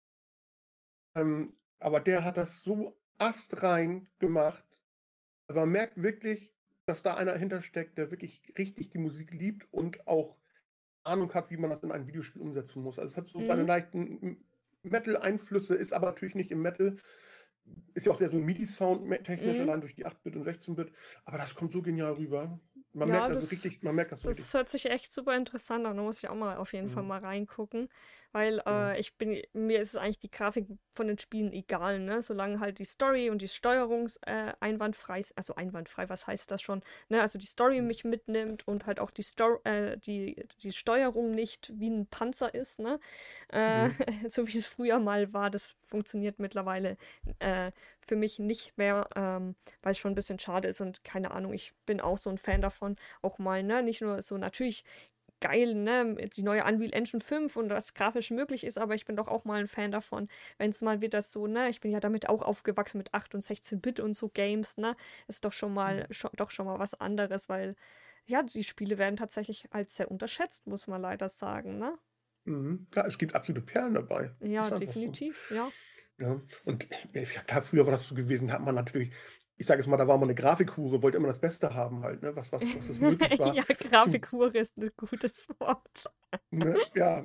Ähm, aber der hat das so astrein gemacht. Also man merkt wirklich, dass da einer hintersteckt, der wirklich richtig die Musik liebt und auch Ahnung hat, wie man das in ein Videospiel umsetzen muss. Also es hat so seine Mhm. leichten Metal-Einflüsse, ist aber natürlich nicht im Metal. Ist ja auch sehr so MIDI-Sound technisch, Mhm. allein durch die acht Bit und sechzehn Bit. Aber das kommt so genial rüber. Man Ja, merkt also das, richtig, man merkt das so richtig. das hört sich echt super interessant an. Da muss ich auch mal auf jeden Fall Mhm. mal reingucken. Weil Ja. äh, ich bin, mir ist es eigentlich die Grafik von den Spielen egal, ne? Solange halt die Story und die Steuerung äh, einwandfrei ist. Also einwandfrei, was heißt das schon? Ne? Also die Story mich mitnimmt und halt auch die, Sto äh, die, die Steuerung nicht wie ein Panzer ist, ne? Äh, Mhm. so wie es früher mal war, das funktioniert mittlerweile äh, für mich nicht mehr, ähm, weil es schon ein bisschen schade ist und keine Ahnung, ich bin auch so ein Fan davon, auch mal, ne, nicht nur so natürlich geil, ne, die neue Unreal Engine fünf und was grafisch möglich ist, aber ich bin doch auch mal ein Fan davon, wenn es mal wieder so, ne, ich bin ja damit auch aufgewachsen mit acht und sechzehn Bit und so Games, ne, ist doch schon mal, schon, doch schon mal was anderes, weil, ja, die Spiele werden tatsächlich als sehr unterschätzt, muss man leider sagen, ne? Mhm. Ja, es gibt absolute Perlen dabei. Ja, Ist einfach so. definitiv, ja. Ja, und ja, klar, früher war das so gewesen, da hat man natürlich, ich sage es mal, da war man eine Grafikhure, wollte immer das Beste haben halt, ne, was, was, was es möglich war. Ja, Zu, Grafikhure ist ein gutes Wort. ne, ja,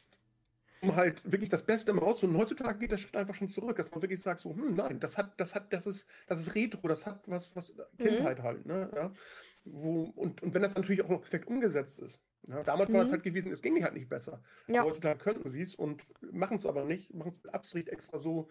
um halt wirklich das Beste immer rauszuholen. Heutzutage geht der Schritt einfach schon zurück, dass man wirklich sagt, so, hm, nein, das hat, das hat, das ist, das ist Retro, das hat was, was Mhm. Kindheit halt, ne? Ja, wo, und, und wenn das natürlich auch noch perfekt umgesetzt ist. Ja, damals war das Mhm. halt gewesen, es ging halt nicht besser. Aber Ja, heutzutage könnten sie es und machen es aber nicht, machen es mit Absicht extra so.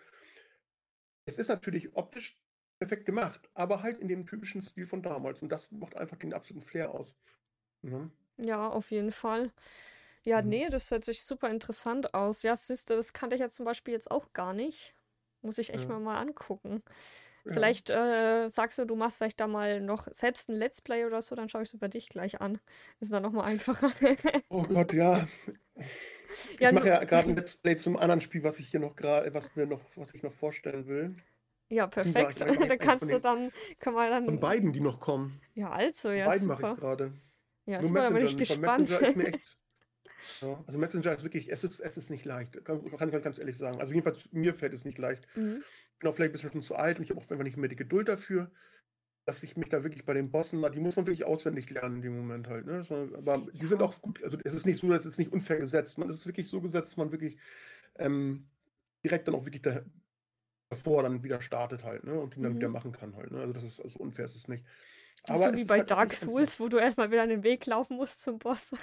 Es ist natürlich optisch perfekt gemacht, aber halt in dem typischen Stil von damals. Und das macht einfach den absoluten Flair aus. Ja, ja, auf jeden Fall. Ja, mhm. nee, das hört sich super interessant aus. Ja, siehste, das kannte ich ja zum Beispiel jetzt auch gar nicht. Muss ich echt Ja, mal mal angucken. ja. Vielleicht äh, sagst du, du machst vielleicht da mal noch selbst ein Let's Play oder so, dann schaue ich es über dich gleich an. Ist dann nochmal einfacher. Oh Gott, ja. Ja, Ich mache nur, ja gerade ein Let's Play zum anderen Spiel, was ich hier noch gerade, was mir noch, was ich noch vorstellen will. ja, Beziehungsweise perfekt. mache ich, mache Da ich eigentlich von kannst du den dann, kann man von dann, beiden, die noch kommen. ja, also, Von ja, beiden mache ich super. gerade. Ja, Nur super, da bin ich Messenger nicht, weil gespannt. Messenger ist mir echt. Ja, also Messenger ist wirklich, es ist, es ist nicht leicht. Kann, kann ich ganz ehrlich sagen. Also jedenfalls mir fällt es nicht leicht. Mhm. bin auch vielleicht ein bisschen schon zu alt und ich habe auch einfach nicht mehr die Geduld dafür, dass ich mich da wirklich bei den Bossen, die muss man wirklich auswendig lernen in dem Moment halt, ne? So, aber die sind Ja. auch gut, also es ist nicht so, dass es nicht unfair gesetzt. Man, es ist wirklich so gesetzt, dass man wirklich ähm, direkt dann auch wirklich da, davor dann wieder startet halt, ne? Und den dann wieder Mhm. machen kann halt, ne? Also das ist, also unfair ist es nicht. Nicht so Aber wie es ist bei halt auch Dark nicht einfach. Souls, wo du erstmal wieder den Weg laufen musst zum Boss.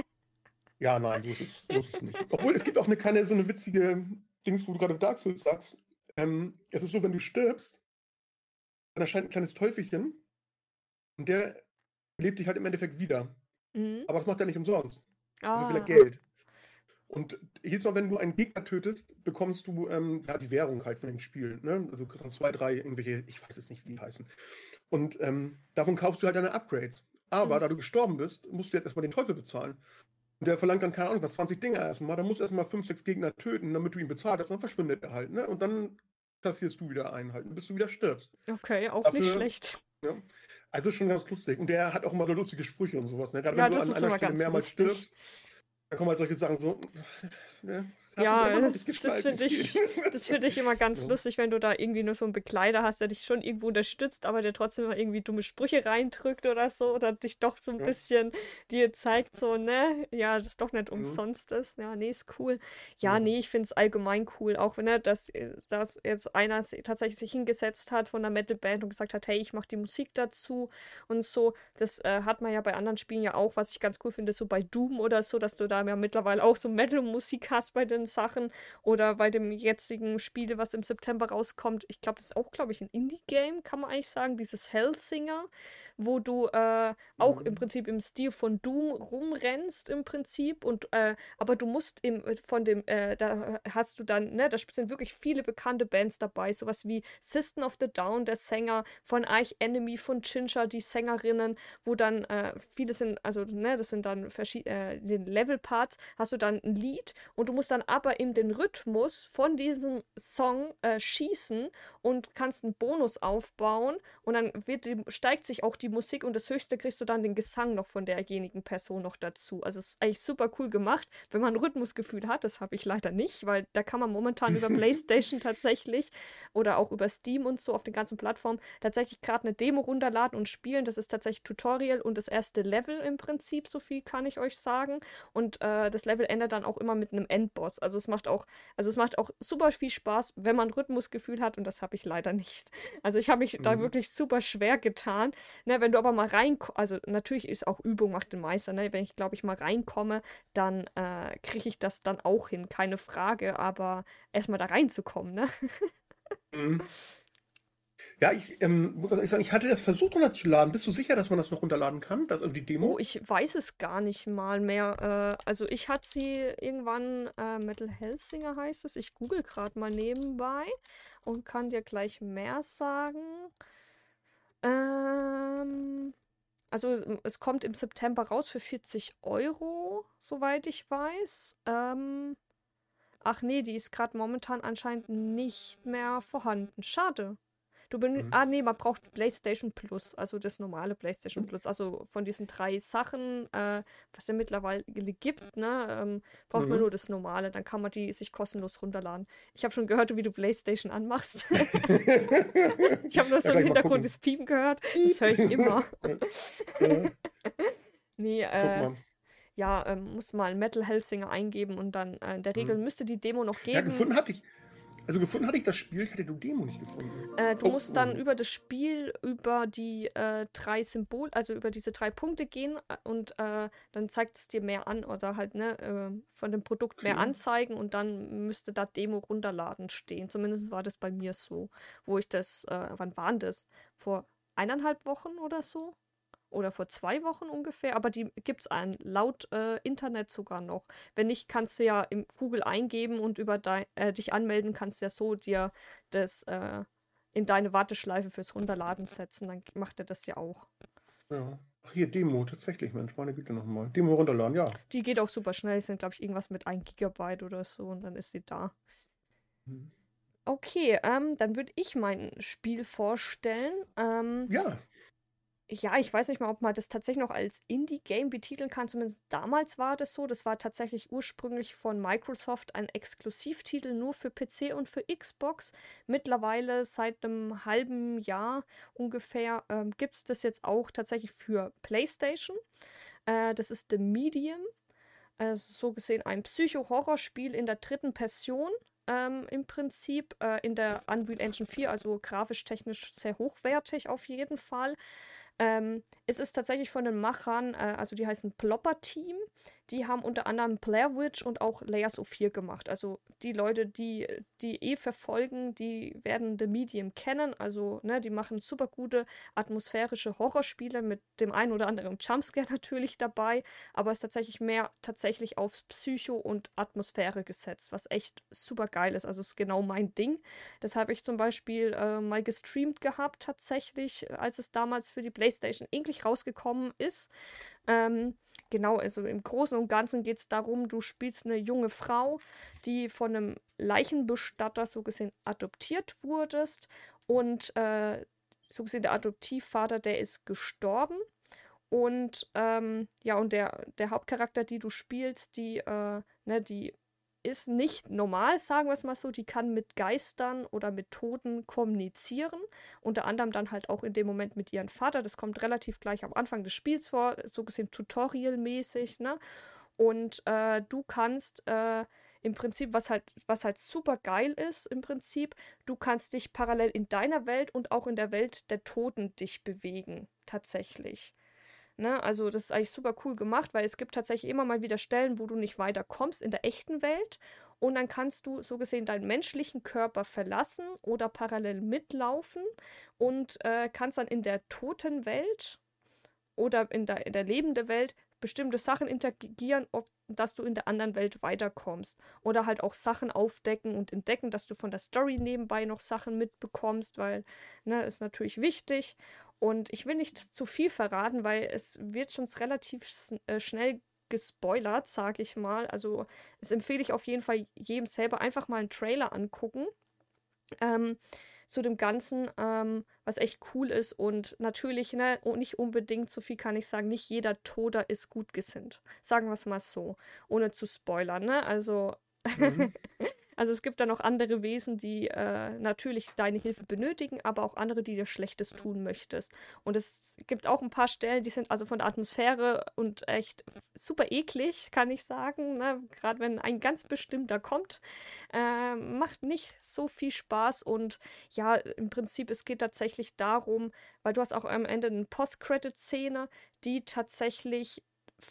Ja, nein, so ist es, so ist es nicht. Obwohl, es gibt auch eine keine so eine witzige Dings, wo du gerade Dark Souls sagst. Ähm, es ist so, wenn du stirbst, dann erscheint ein kleines Teufelchen und der lebt dich halt im Endeffekt wieder. Mhm. Aber das macht er nicht umsonst. Dafür will er Ah. Geld. Und jedes Mal, wenn du einen Gegner tötest, bekommst du ähm, ja, die Währung halt von dem Spiel. Ne? Also du kriegst dann zwei, drei irgendwelche, ich weiß es nicht, wie die heißen. Und ähm, davon kaufst du halt deine Upgrades. Aber Mhm. da du gestorben bist, musst du jetzt erstmal den Teufel bezahlen. Und der verlangt dann, keine Ahnung, was, zwanzig Dinger erstmal. Da musst du erstmal fünf, sechs Gegner töten, damit du ihn bezahlt hast. Dann verschwindet er halt. Ne? Und dann kassierst du wieder einen halt, bis du wieder stirbst. Okay, auch nicht Dafür, schlecht. ja, also schon ganz lustig. Und der hat auch immer so lustige Sprüche und sowas. Ne? Gerade wenn Ja, du das an ist einer immer Stelle ganz mehrmals lustig. stirbst, dann kommen halt solche Sachen so, ne? Hast du es Ja, immer noch nicht das, das geschnallt, wie finde es geht? ich, das finde ich immer ganz Ja. lustig, wenn du da irgendwie nur so einen Begleiter hast, der dich schon irgendwo unterstützt, aber der trotzdem immer irgendwie dumme Sprüche reindrückt oder so, oder dich doch so ein Ja. bisschen dir zeigt, so, ne, ja, das doch nicht Mhm. umsonst ist. Ja, nee, ist cool. Ja, Genau. nee, ich finde es allgemein cool, auch wenn ne, dass, dass jetzt einer si- tatsächlich sich hingesetzt hat von einer Metalband und gesagt hat, hey, ich mache die Musik dazu und so. Das äh, hat man ja bei anderen Spielen ja auch, was ich ganz cool finde, so bei Doom oder so, dass du da ja mittlerweile auch so Metal-Musik hast bei den Sachen. Oder bei dem jetzigen Spiel, was im September rauskommt, ich glaube, das ist auch, glaube ich, ein Indie-Game, kann man eigentlich sagen, dieses Hellsinger, wo du äh, auch im Mhm. Prinzip im Stil von Doom rumrennst im Prinzip und äh, aber du musst im, von dem, äh, da hast du dann, ne, da sind wirklich viele bekannte Bands dabei, sowas wie System of the Down, der Sänger, von Arch Enemy, von Ginger, die Sängerinnen, wo dann äh, viele sind, also, ne, das sind dann verschiedene, äh, den Level-Parts, hast du dann ein Lied und du musst dann aber in den Rhythmus von diesem Song äh, schießen und kannst einen Bonus aufbauen und dann wird die, steigt sich auch die Musik und das Höchste kriegst du dann den Gesang noch von derjenigen Person noch dazu. Also es ist eigentlich super cool gemacht, wenn man ein Rhythmusgefühl hat. Das habe ich leider nicht, weil da kann man momentan über PlayStation tatsächlich oder auch über Steam und so auf den ganzen Plattformen tatsächlich gerade eine Demo runterladen und spielen. Das ist tatsächlich Tutorial und das erste Level im Prinzip, so viel kann ich euch sagen. Und äh, das Level endet dann auch immer mit einem Endboss. Also es macht auch, also es macht auch super viel Spaß, wenn man Rhythmusgefühl hat und das habe ich leider nicht. Also ich habe mich da Mhm. wirklich super schwer getan. Ne, wenn du aber mal rein, also natürlich ist auch Übung macht den Meister, ne? Wenn ich, glaube ich, mal reinkomme, dann äh, kriege ich das dann auch hin, keine Frage, aber erstmal da reinzukommen, ne? Mhm. Ja, ich ähm, muss ehrlich sagen, ich hatte das versucht runterzuladen. Bist du sicher, dass man das noch runterladen kann? Das, also die Oh, Demo? ich weiß es gar nicht mal mehr. Äh, also ich hatte sie irgendwann, äh, Metal Hellsinger heißt es. Ich google gerade mal nebenbei und kann dir gleich mehr sagen. Ähm, also es es kommt im September raus für vierzig Euro, soweit ich weiß. Ähm, ach nee, die ist gerade momentan anscheinend nicht mehr vorhanden. Schade. Du benö Mhm. ah, nee, man braucht PlayStation Plus, also das normale PlayStation Plus. Also von diesen drei Sachen, äh, was ja mittlerweile gibt, ne, ähm, braucht man Mhm. nur das normale. Dann kann man die sich kostenlos runterladen. Ich habe schon gehört, wie du PlayStation anmachst. Ich habe nur Ja, so im gleich mal Hintergrund gucken. das Piepen gehört. Das Piep. höre ich immer. Ja, Nee, guck äh, mal. ja, ähm, muss mal Metal Hellsinger eingeben und dann äh, in der Regel Mhm. müsste die Demo noch Ja, geben. gefunden hatte ich. Also gefunden hatte ich das Spiel, ich hatte die Demo nicht gefunden. Äh, du Oh, musst dann oh. über das Spiel, über die äh, drei Symbol, also über diese drei Punkte gehen äh, und äh, dann zeigt es dir mehr an oder halt ne, äh, von dem Produkt mehr Okay. anzeigen und dann müsste da Demo runterladen stehen. Zumindest war das bei mir so, wo ich das, äh, wann waren das? Vor eineinhalb Wochen oder so? Oder vor zwei Wochen ungefähr, aber die gibt's ein, laut äh, Internet sogar noch. Wenn nicht, kannst du ja im Google eingeben und über dein, äh, dich anmelden, kannst ja so dir das äh, in deine Warteschleife fürs Runterladen setzen. Dann macht er das ja auch. Ja. Ach, hier, Demo, tatsächlich, Mensch, meine Güte nochmal. Demo runterladen, ja. Die geht auch super schnell. Es sind, glaube ich, irgendwas mit ein Gigabyte oder so und dann ist sie da. Mhm. Okay, ähm, dann würde ich mein Spiel vorstellen. Ähm, Ja. Ja, ich weiß nicht mal, ob man das tatsächlich noch als Indie-Game betiteln kann. Zumindest damals war das so. Das war tatsächlich ursprünglich von Microsoft ein Exklusivtitel nur für P C und für Xbox. Mittlerweile seit einem halben Jahr ungefähr ähm, gibt es das jetzt auch tatsächlich für PlayStation. Äh, das ist The Medium. Also so gesehen ein Psycho-Horror-Spiel in der dritten Person. Ähm, im Prinzip äh, in der Unreal Engine vier, also grafisch technisch sehr hochwertig auf jeden Fall. Ähm, es ist tatsächlich von den Machern, äh, also die heißen Plopper Team, die haben unter anderem Blair Witch und auch Layers of Fear gemacht. Also die Leute, die die eh verfolgen, die werden The Medium kennen. Also ne, die machen super gute atmosphärische Horrorspiele mit dem einen oder anderen Jumpscare natürlich dabei, aber es ist tatsächlich mehr tatsächlich aufs Psycho und Atmosphäre gesetzt, was echt super geil ist. Also ist genau mein Ding. Das habe ich zum Beispiel äh, mal gestreamt gehabt, tatsächlich, als es damals für die PlayStation endlich rausgekommen ist. Ähm, genau, also im Großen und Ganzen geht es darum, du spielst eine junge Frau, die von einem Leichenbestatter so gesehen adoptiert wurdest und äh, so gesehen der Adoptivvater, der ist gestorben. Und ähm, ja, und der, der Hauptcharakter, die du spielst, die, äh, ne, die ist nicht normal, sagen wir es mal so. Die kann mit Geistern oder mit Toten kommunizieren. Unter anderem dann halt auch in dem Moment mit ihrem Vater. Das kommt relativ gleich am Anfang des Spiels vor, so gesehen tutorialmäßig, ne? Und äh, du kannst äh, im Prinzip, was halt, was halt super geil ist, im Prinzip, du kannst dich parallel in deiner Welt und auch in der Welt der Toten dich bewegen, tatsächlich. Ne? Also das ist eigentlich super cool gemacht, weil es gibt tatsächlich immer mal wieder Stellen, wo du nicht weiterkommst in der echten Welt. Und dann kannst du so gesehen deinen menschlichen Körper verlassen oder parallel mitlaufen und äh, kannst dann in der toten Welt oder in der, in der lebenden Welt bestimmte Sachen interagieren, ob, dass du in der anderen Welt weiterkommst. Oder halt auch Sachen aufdecken und entdecken, dass du von der Story nebenbei noch Sachen mitbekommst, weil, ne, ist natürlich wichtig. Und ich will nicht zu viel verraten, weil es wird schon relativ äh, schnell gespoilert, sag ich mal. Also, es empfehle ich auf jeden Fall jedem selber einfach mal einen Trailer angucken. Ähm, zu dem Ganzen, ähm, was echt cool ist und natürlich, ne, und nicht unbedingt, so viel kann ich sagen, nicht jeder Toter ist gut gesinnt. Sagen wir es mal so, ohne zu spoilern, ne? Also, Mhm. also es gibt da noch andere Wesen, die äh, natürlich deine Hilfe benötigen, aber auch andere, die dir Schlechtes tun möchtest. Und es gibt auch ein paar Stellen, die sind also von der Atmosphäre und echt super eklig, kann ich sagen. Ne? Gerade wenn ein ganz bestimmter kommt, äh, macht nicht so viel Spaß. Und ja, im Prinzip, es geht tatsächlich darum, weil du hast auch am Ende eine Post-Credit-Szene, die tatsächlich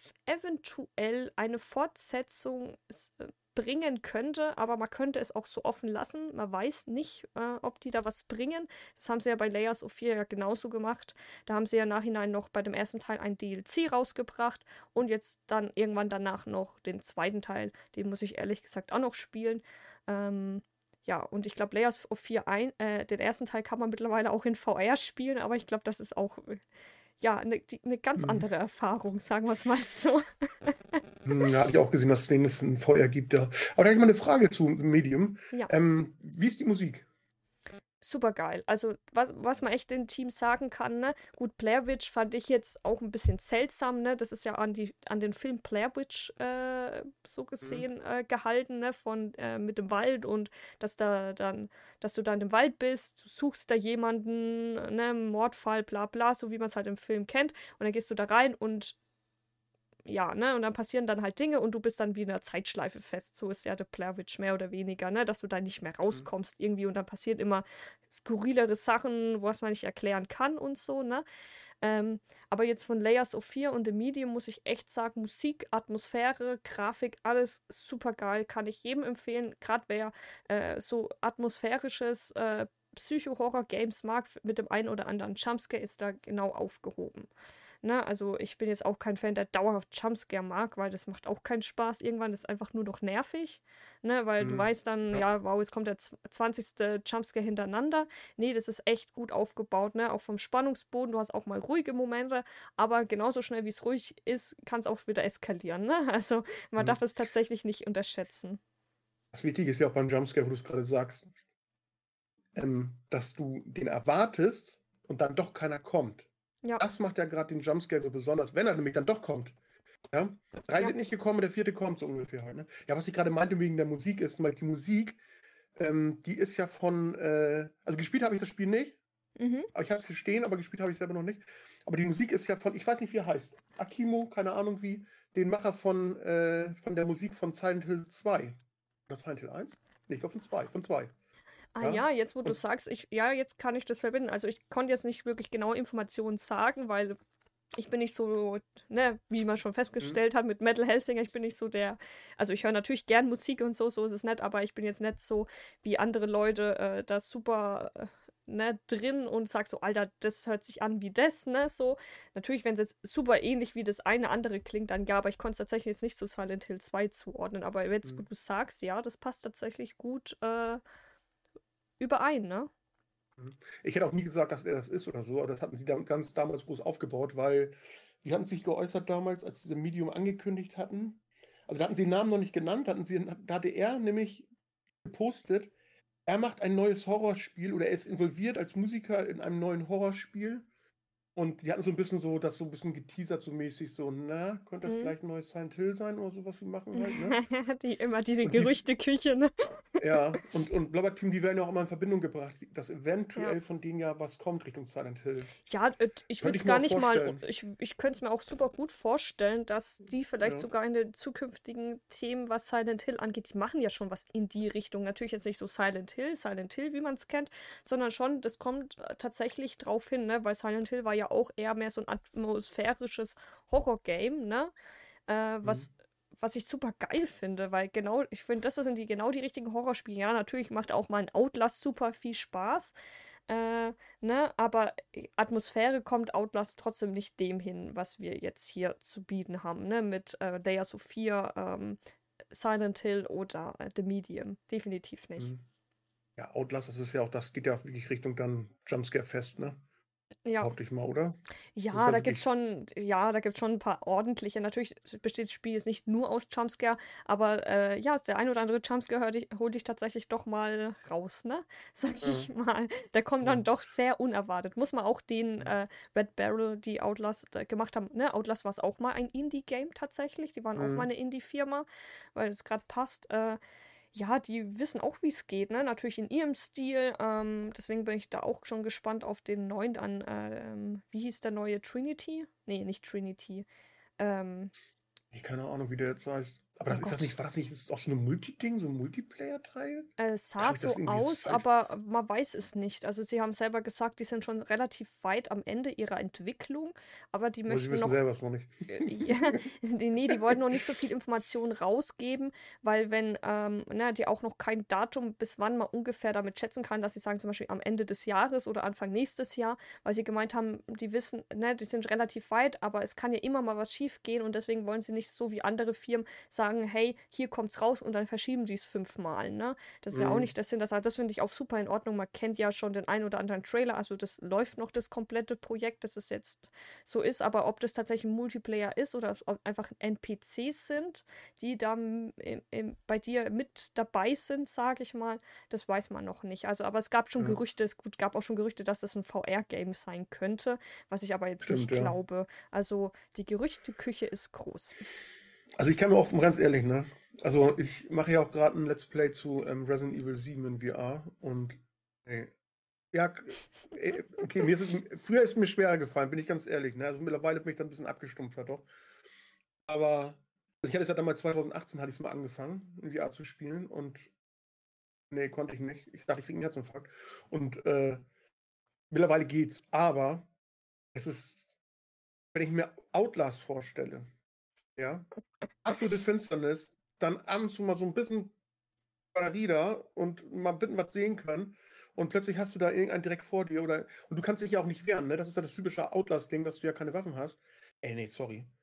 eventuell eine Fortsetzung äh, bringen könnte, aber man könnte es auch so offen lassen. Man weiß nicht, äh, ob die da was bringen. Das haben sie ja bei Layers of Fear ja genauso gemacht. Da haben sie ja nachhinein noch bei dem ersten Teil ein D L C rausgebracht und jetzt dann irgendwann danach noch den zweiten Teil. Den muss ich ehrlich gesagt auch noch spielen. Ähm, ja, und ich glaube, Layers of Fear, ein, äh, den ersten Teil kann man mittlerweile auch in V R spielen, aber ich glaube, das ist auch äh, ja, eine ne ganz Mhm. andere Erfahrung, sagen wir es mal so. Hm, ja, hatte ich auch gesehen, dass es den es ein Feuer gibt, ja. Aber da habe ich mal eine Frage zu Medium. Ja. Ähm, wie ist die Musik? Super geil. Also, was, was man echt den Teams sagen kann, ne? Gut, Blair Witch fand ich jetzt auch ein bisschen seltsam, ne? Das ist ja an, die, an den Film Blair Witch äh, so Mhm. gesehen äh, gehalten, ne? Von äh, mit dem Wald und dass da dann, dass du dann im Wald bist, du suchst da jemanden, ne? Mordfall, bla bla, so wie man es halt im Film kennt. Und dann gehst du da rein und ja, ne, und dann passieren dann halt Dinge und du bist dann wie in einer Zeitschleife fest. So ist ja der Blair Witch mehr oder weniger, ne, dass du da nicht mehr Mhm. rauskommst irgendwie und dann passieren immer skurrilere Sachen, was man nicht erklären kann und so, ne. Ähm, aber jetzt von Layers of Fear und The Medium muss ich echt sagen, Musik, Atmosphäre, Grafik, alles super geil, kann ich jedem empfehlen, gerade wer äh, so atmosphärisches äh, Psycho-Horror-Games mag, mit dem einen oder anderen Jumpscare ist da genau aufgehoben. Ne, also ich bin jetzt auch kein Fan, der dauerhaft Jumpscare mag, weil das macht auch keinen Spaß. Irgendwann ist es einfach nur noch nervig, ne, weil du Mhm. weißt dann, Ja. ja, wow, jetzt kommt der zwanzigste Jumpscare hintereinander. Nee, das ist echt gut aufgebaut, ne, auch vom Spannungsboden. Du hast auch mal ruhige Momente, aber genauso schnell wie es ruhig ist, kann es auch wieder eskalieren, ne? Also man Mhm. darf es tatsächlich nicht unterschätzen. Das Wichtige ist ja auch beim Jumpscare, wo du es gerade sagst, ähm, dass du den erwartest und dann doch keiner kommt. Ja, Das macht ja gerade den Jumpscare so besonders, wenn er nämlich dann doch kommt. Ja? Drei ja. sind nicht gekommen, der vierte kommt so ungefähr halt. Ne? Ja, was ich gerade meinte wegen der Musik ist, weil die Musik, ähm, die ist ja von, äh, also gespielt habe ich das Spiel nicht, Mhm. aber ich habe es hier stehen, aber gespielt habe ich selber noch nicht. Aber die Musik ist ja von, ich weiß nicht, wie er heißt, Akimo, keine Ahnung wie, den Macher von, äh, von der Musik von Silent Hill zwei. Oder Silent Hill eins? Nee, ich glaube von zwei, von zwei. Ah Ja? ja, jetzt wo du Und sagst, ich, ja, jetzt kann ich das verbinden. Also ich konnte jetzt nicht wirklich genaue Informationen sagen, weil ich bin nicht so, ne, wie man schon hm, festgestellt hat mit Metal Hellsinger, ich bin nicht so der, also ich höre natürlich gern Musik und so, so ist es nicht, aber ich bin jetzt nicht so wie andere Leute äh, da super, äh, ne, drin und sag so, Alter, das hört sich an wie das, ne, so. Natürlich, wenn es jetzt super ähnlich wie das eine andere klingt, dann ja, aber ich konnte es tatsächlich jetzt nicht zu Silent Hill zwei zuordnen, aber jetzt, wo hm. du sagst, ja, das passt tatsächlich gut äh, überein, ne? Mhm. Ich hätte auch nie gesagt, dass er das ist oder so, aber das hatten sie dann ganz damals groß aufgebaut, weil die hatten sich geäußert damals, als sie das Medium angekündigt hatten. Also da hatten sie den Namen noch nicht genannt, hatten sie, da hatte er nämlich gepostet, er macht ein neues Horrorspiel oder er ist involviert als Musiker in einem neuen Horrorspiel. Und die hatten so ein bisschen so, das so ein bisschen geteasert, so mäßig, so, na, könnte das Mhm. vielleicht ein neues Silent Hill sein oder so, was sie machen halt, ne? Die immer diese Und die, Gerüchteküche, ne? ja, und, und Blubber Team, die werden ja auch immer in Verbindung gebracht, dass Ja. eventuell von denen ja was kommt Richtung Silent Hill. Ja, äh, ich würde Könnte es ich mir gar auch nicht mal, vorstellen. ich, ich könnte es mir auch super gut vorstellen, dass die vielleicht Ja. sogar in den zukünftigen Themen, was Silent Hill angeht, die machen ja schon was in die Richtung. Natürlich jetzt nicht so Silent Hill, Silent Hill, wie man es kennt, sondern schon, das kommt äh, tatsächlich drauf hin, ne? Weil Silent Hill war ja auch eher mehr so ein atmosphärisches Horror-Game, ne? Äh, Mhm. was, was ich super geil finde, weil genau, ich finde, das sind die genau die richtigen Horrorspiele. Ja, natürlich macht auch mal ein Outlast super viel Spaß. Äh, ne, aber Atmosphäre kommt Outlast trotzdem nicht dem hin, was wir jetzt hier zu bieten haben, ne? Mit äh, Layers of Fear, ähm, Silent Hill oder äh, The Medium. Definitiv nicht. Mhm. Ja, Outlast, das ist ja auch, das geht ja auch wirklich Richtung dann Jumpscare-Fest, ne? Ja, Behaupte ich mal, oder? Das ist ja, ja da gibt's wirklich. schon, ja, da gibt's schon ein paar ordentliche. Natürlich besteht das Spiel jetzt nicht nur aus Jumpscare, aber äh, ja, der ein oder andere Jumpscare hol ich, hol ich tatsächlich doch mal raus, ne? Sag ich Ja, mal. Der kommt ja, dann doch sehr unerwartet. Muss man auch den ja. äh, Red Barrel, die Outlast äh, gemacht haben, ne? Outlast war es auch mal ein Indie-Game tatsächlich. Die waren auch mal Mhm. eine Indie-Firma, weil es gerade passt. Äh, ja, die wissen auch, wie es geht, ne? Natürlich in ihrem Stil. Ähm, deswegen bin ich da auch schon gespannt auf den neuen an, ähm, wie hieß der neue Trinity? Nee, nicht Trinity. Ähm, Ich keine Ahnung, wie der jetzt heißt. Aber oh das ist das Gott. nicht, war das nicht ist auch so ein Multiding, so ein Multiplayer-Teil? Äh, es Da sah habe ich das so irgendwie aus, falsch. aber man weiß es nicht. Also sie haben selber gesagt, die sind schon relativ weit am Ende ihrer Entwicklung, aber die Aber sie möchten wissen noch selber es noch nicht. äh, ja, nee, die wollten noch nicht so viel Informationen rausgeben, weil wenn, ähm, ne, die auch noch kein Datum, bis wann man ungefähr damit schätzen kann, dass sie sagen zum Beispiel am Ende des Jahres oder Anfang nächstes Jahr, weil sie gemeint haben, die wissen, ne, die sind relativ weit, aber es kann ja immer mal was schief gehen und deswegen wollen sie nicht so wie andere Firmen sagen, hey, hier kommt's raus und dann verschieben die es fünfmal, ne? Das ist ja auch Mhm. nicht der Sinn. Das, das finde ich auch super in Ordnung. Man kennt ja schon den einen oder anderen Trailer, also das läuft noch, das komplette Projekt, das ist jetzt so ist, aber ob das tatsächlich ein Multiplayer ist oder ob einfach N P Cs sind, die da im, im, bei dir mit dabei sind, sage ich mal, das weiß man noch nicht. Also, aber es gab schon Ja, Gerüchte, es gut, gab auch schon Gerüchte, dass das ein V R-Game sein könnte, was ich aber jetzt nicht stimmt, ja. glaube. Also, die Gerüchteküche ist groß. Also ich kann mir auch ganz ehrlich, ne? Also ich mache ja auch gerade ein Let's Play zu ähm, Resident Evil sieben in V R und ey, ja, äh, okay, mir ist es, früher ist es mir schwerer gefallen, bin ich ganz ehrlich, ne? Also mittlerweile bin ich da ein bisschen abgestumpft, doch. Aber ich hatte es ja damals zwanzig achtzehn hatte ich es mal angefangen, in V R zu spielen und nee, konnte ich nicht. Ich dachte, ich kriege einen Herzinfarkt. Und äh, mittlerweile geht's. Aber es ist, wenn ich mir Outlast vorstelle, ja, absolute Finsternis, dann ab und zu mal so ein bisschen Batterie da und mal ein bisschen was sehen können. Und plötzlich hast du da irgendeinen direkt vor dir oder und du kannst dich ja auch nicht wehren, ne? Das ist ja das typische Outlast-Ding, dass du ja keine Waffen hast. Ey, nee, sorry.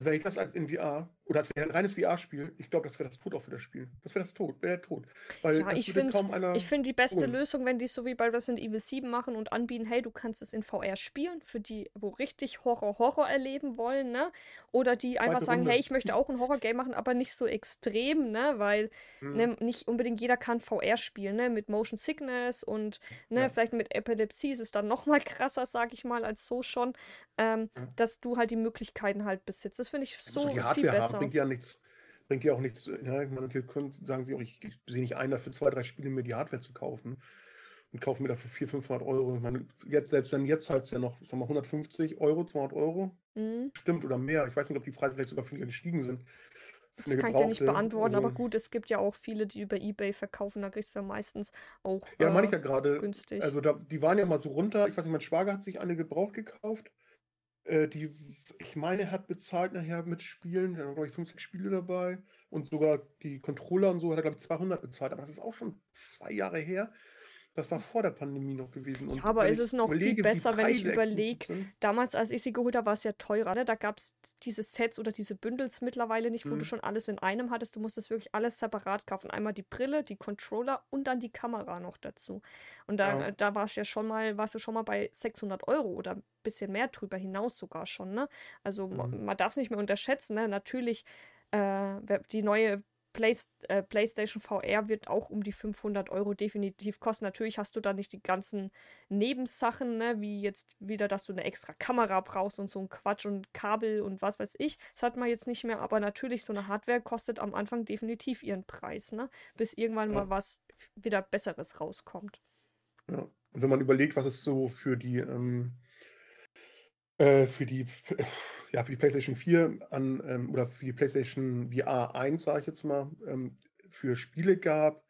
wenn ich das als in V R oder als ein reines V R-Spiel, ich glaube, das wäre das Tod auch für das Spiel. Das wäre das Tod, wäre der Tod. Weil Ja, das ich würde finde kaum ich einer find die beste holen. Lösung, wenn die es so wie bei Resident Evil sieben machen und anbieten, hey, du kannst es in V R spielen, für die, wo richtig Horror, Horror erleben wollen, ne? Oder die einfach Zweite sagen, hey, Runde. ich möchte auch ein Horror-Game machen, aber nicht so extrem, ne? Weil Hm, ne, nicht unbedingt jeder kann V R spielen, ne? Mit Motion Sickness und ne, ja, vielleicht mit Epilepsie ist es dann noch mal krasser, sag ich mal, als so schon, ähm, ja. dass du halt die Möglichkeiten halt besitzt. Das finde ich Du musst doch so die viel Hardware haben, besser. bringt ja nichts. Bringt ja auch nichts. Ja, ich meine, hier können, sagen sie auch, ich, ich sehe nicht ein, dafür zwei, drei Spiele mir die Hardware zu kaufen und kaufe mir dafür vierhundert, fünfhundert Euro. Ich meine, jetzt, selbst wenn jetzt halt ja noch, sag mal, hundertfünfzig Euro, zweihundert Euro, Mhm. stimmt oder mehr. Ich weiß nicht, ob die Preise vielleicht sogar viel gestiegen sind. Für eine Das kann ich dir nicht gebrauchte, beantworten, aber also. gut, es gibt ja auch viele, die über eBay verkaufen. Da kriegst du ja meistens auch Ja, meine äh, ich ja gerade. günstig. Also da, die waren ja mal so runter. Ich weiß nicht, mein Schwager hat sich eine gebraucht gekauft. Äh, die, ich meine, er hat bezahlt nachher mit Spielen. Da waren, glaube ich, fünfzig Spiele dabei. Und sogar die Controller und so hat er, glaube ich, zweihundert bezahlt. Aber das ist auch schon zwei Jahre her. Das war vor der Pandemie noch gewesen. Ja, Und aber wenn es ist ich noch viel überlege, wie die besser, wenn ich Preise explodiert überlege, sind. damals, als ich sie geholt habe, war es ja teurer, ne? Da gab es diese Sets oder diese Bündels mittlerweile nicht, wo du Hm, schon alles in einem hattest. Du musstest wirklich alles separat kaufen. Einmal die Brille, die Controller und dann die Kamera noch dazu. Und ja. da, da warst du ja schon mal, warst du schon mal bei sechshundert Euro oder ein bisschen mehr drüber hinaus sogar schon, ne? Also ma- Hm, man darf es nicht mehr unterschätzen, ne? Natürlich, äh, wer- die neue Play, äh, PlayStation V R wird auch um die fünfhundert Euro definitiv kosten. Natürlich hast du da nicht die ganzen Nebensachen, ne, wie jetzt wieder, dass du eine extra Kamera brauchst und so ein Quatsch und Kabel und was weiß ich. Das hat man jetzt nicht mehr, aber natürlich, so eine Hardware kostet am Anfang definitiv ihren Preis, ne? Bis irgendwann ja, mal was wieder Besseres rauskommt. ja. Und wenn man überlegt, was es so für die ähm, Äh, für die, ja, für die PlayStation vier an, ähm, oder für die PlayStation V R eins, sage ich jetzt mal, ähm, für Spiele gab,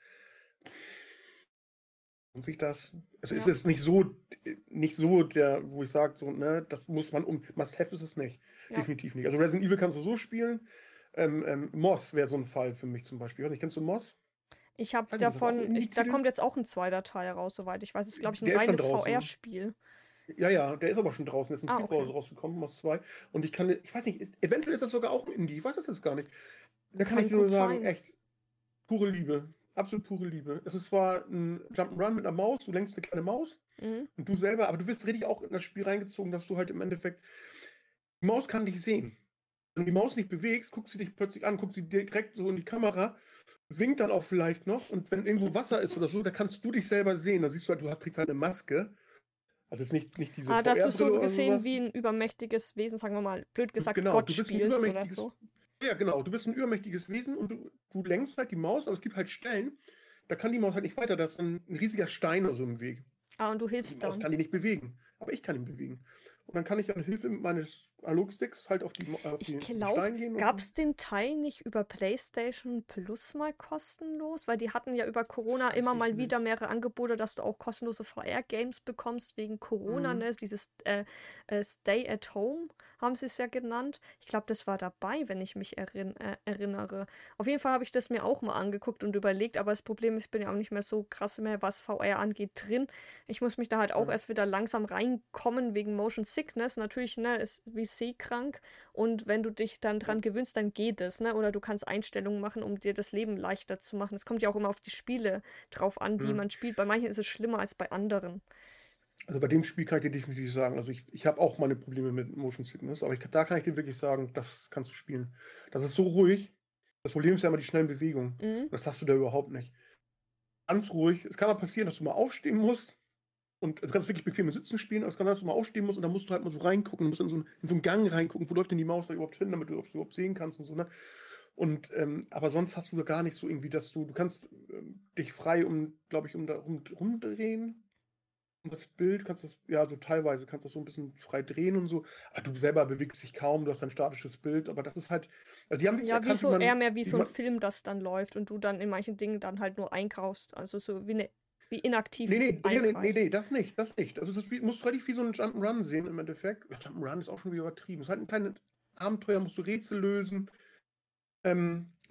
und sich das. Also ist Ja, es nicht so, nicht so der, wo ich sage, so, ne, das muss man um. Must-have ist es nicht. ja. Definitiv nicht. Also Resident Evil kannst du so spielen. Ähm, ähm, Moss wäre so ein Fall für mich zum Beispiel. Ich weiß nicht, kennst du Moss? Ich habe Weiß nicht, ist das auch ein davon, ich, da Indie-Titel? kommt jetzt auch ein zweiter Teil raus, soweit ich weiß. Es ist, glaube ich, ein Der ist schon reines draußen. V R-Spiel. Ja, ja, der ist aber schon draußen. Der ist im Ah, Februar okay. rausgekommen, Moss zwei. Und ich kann, ich weiß nicht, ist, eventuell ist das sogar auch ein Indie. Ich weiß das jetzt gar nicht. Da kann ich Kann dir nur gut sagen, sein. echt, pure Liebe. Absolut pure Liebe. Es ist zwar ein Jump'n'Run mit einer Maus, du lenkst eine kleine Maus Mhm. und du selber, aber du wirst richtig auch in das Spiel reingezogen, dass du halt im Endeffekt, die Maus kann dich sehen. Wenn du die Maus nicht bewegst, guckst du dich plötzlich an, guckst sie direkt so in die Kamera, winkt dann auch vielleicht noch und wenn irgendwo Wasser ist oder so, da kannst du dich selber sehen. Da siehst du halt, du hast, trägst halt eine Maske. Also jetzt nicht, nicht diese Ah, dass du so V R-Brille oder gesehen sowas. wie ein übermächtiges Wesen, sagen wir mal, blöd Du, gesagt, genau, Gott du bist ein spielst oder übermächtiges, so. ja genau, du bist ein übermächtiges Wesen und du, du lenkst halt die Maus, aber es gibt halt Stellen, da kann die Maus halt nicht weiter, da ist dann ein riesiger Stein oder so im Weg. Ah, und du Die hilfst Maus dann. kann die nicht bewegen, aber ich kann ihn bewegen. Und dann kann ich an Hilfe meines Analogsticks halt auf, die, auf Ich die, den glaube, Stein gehen und gab dann. es den Teil nicht über PlayStation Plus mal kostenlos? Weil die hatten ja über Das Corona immer weiß ich mal wieder nicht. mehrere Angebote, dass du auch kostenlose V R-Games bekommst wegen Corona, Mhm. ne? Dieses äh, äh, Stay at Home haben sie es ja genannt. Ich glaube, das war dabei, wenn ich mich errin äh, erinnere. Auf jeden Fall habe ich das mir auch mal angeguckt und überlegt, aber das Problem ist, ich bin ja auch nicht mehr so krass mehr, was V R angeht, drin. Ich muss mich da halt auch Ja. erst wieder langsam reinkommen wegen Motion Sickness. Natürlich, ne, ist wie seekrank. Und wenn du dich dann Ja. dran gewöhnst, dann geht es, ne? Oder du kannst Einstellungen machen, um dir das Leben leichter zu machen. Es kommt ja auch immer auf die Spiele drauf an, die Mhm. man spielt. Bei manchen ist es schlimmer als bei anderen. Also bei dem Spiel kann ich dir definitiv sagen, also ich, ich habe auch meine Probleme mit Motion Sickness, aber ich, da kann ich dir wirklich sagen, das kannst du spielen. Das ist so ruhig. Das Problem ist ja immer die schnellen Bewegungen. Mhm. Und das hast du da überhaupt nicht. Ganz ruhig. Es kann mal passieren, dass du mal aufstehen musst. Und du kannst wirklich bequem im Sitzen spielen, aber es kann sein, dass du mal aufstehen musst und dann musst du halt mal so reingucken. Du musst in so, einen- in so einen Gang reingucken, wo läuft denn die Maus da überhaupt hin, damit du das überhaupt sehen kannst und so, ne? Und, ähm, aber sonst hast du da gar nicht so irgendwie, dass du, du kannst ähm, dich frei um, glaube ich, um da rum, rumdrehen. Um das Bild kannst das, ja, so teilweise kannst du das so ein bisschen frei drehen und so. Aber du selber bewegst dich kaum, du hast ein statisches Bild, aber das ist halt, also die haben wirklich Ja, wie erkannt, wie so, eher man, mehr wie wie so ein man, Film, das dann läuft und du dann in manchen Dingen dann halt nur einkaufst. Also so wie, ne, wie nee, inaktiv nee, nee, nee, nee, eingreifst. nee, das nicht, das nicht. Also das ist wie, musst du relativ wie so ein Jump'n'Run sehen im Endeffekt. Ja, Jump'n'Run ist auch schon wieder übertrieben. Es ist halt ein kleines Abenteuer, musst du Rätsel lösen. Ähm,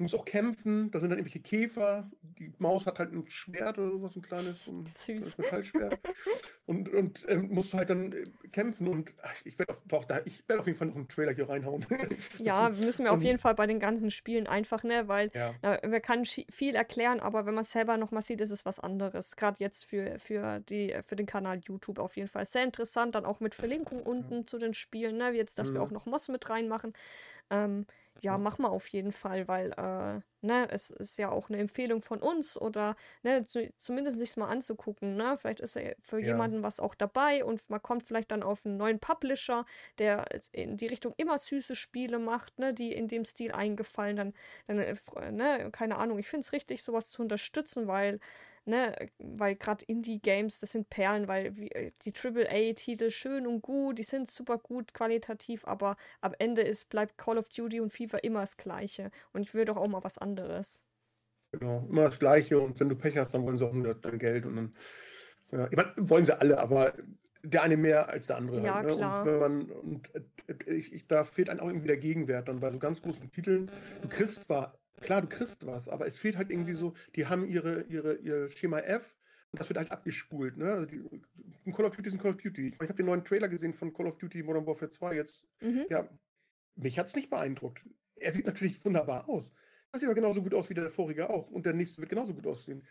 Du musst auch kämpfen, da sind dann irgendwelche Käfer. Die Maus hat halt ein Schwert oder sowas, ein kleines, so ein Süß. kleines Metallschwert. Und, und ähm, musst du halt dann äh, kämpfen. Und ach, ich werde auf, doch, da, ich werd auf jeden Fall noch einen Trailer hier reinhauen. Ja, dazu. müssen wir auf jeden Und Fall bei den ganzen Spielen einfach, ne? Weil ja, na, man kann schi- viel erklären, aber wenn man es selber nochmal sieht, ist es was anderes. Gerade jetzt für, für, die, für den Kanal YouTube auf jeden Fall. Sehr interessant, dann auch mit Verlinkung ja. unten zu den Spielen, ne? Jetzt, dass wir auch Mhm. noch Mods mit reinmachen. Ähm, ja, Ja. mach mal auf jeden Fall, weil äh, ne, es ist ja auch eine Empfehlung von uns oder ne, zu, zumindest sich's mal anzugucken, ne? Vielleicht ist ja für Ja. jemanden was auch dabei und man kommt vielleicht dann auf einen neuen Publisher, der in die Richtung immer süße Spiele macht, ne, die in dem Stil eingefallen, dann, dann äh, fr- ne, keine Ahnung, ich finde es richtig, sowas zu unterstützen, weil ne, weil gerade Indie-Games, das sind Perlen, weil wie, äh, die Triple A-Titel schön und gut, die sind super gut qualitativ, aber am Ende ist, bleibt Call of Duty und FIFA immer das Gleiche. Und ich will doch auch mal was anderes. Genau, immer das Gleiche und wenn du Pech hast, dann wollen sie auch nur dein Geld und dann, ja, ich meine, wollen sie alle, aber der eine mehr als der andere halt, Ja, ne? Und klar. wenn man, und äh, ich, ich, da fehlt einem auch irgendwie der Gegenwert dann bei so ganz großen Titeln. Du kriegst zwar, klar, du kriegst was, aber es fehlt halt irgendwie so, die haben ihre, ihre, ihr Schema F und das wird halt abgespult, ne? Also die, ein Call of Duty ist ein Call of Duty. Ich, mein, ich habe den neuen Trailer gesehen von Call of Duty Modern Warfare zwei jetzt. Mhm. Ja, mich hat es nicht beeindruckt. Er sieht natürlich wunderbar aus. Das sieht aber genauso gut aus wie der vorige auch. Und der nächste wird genauso gut aussehen.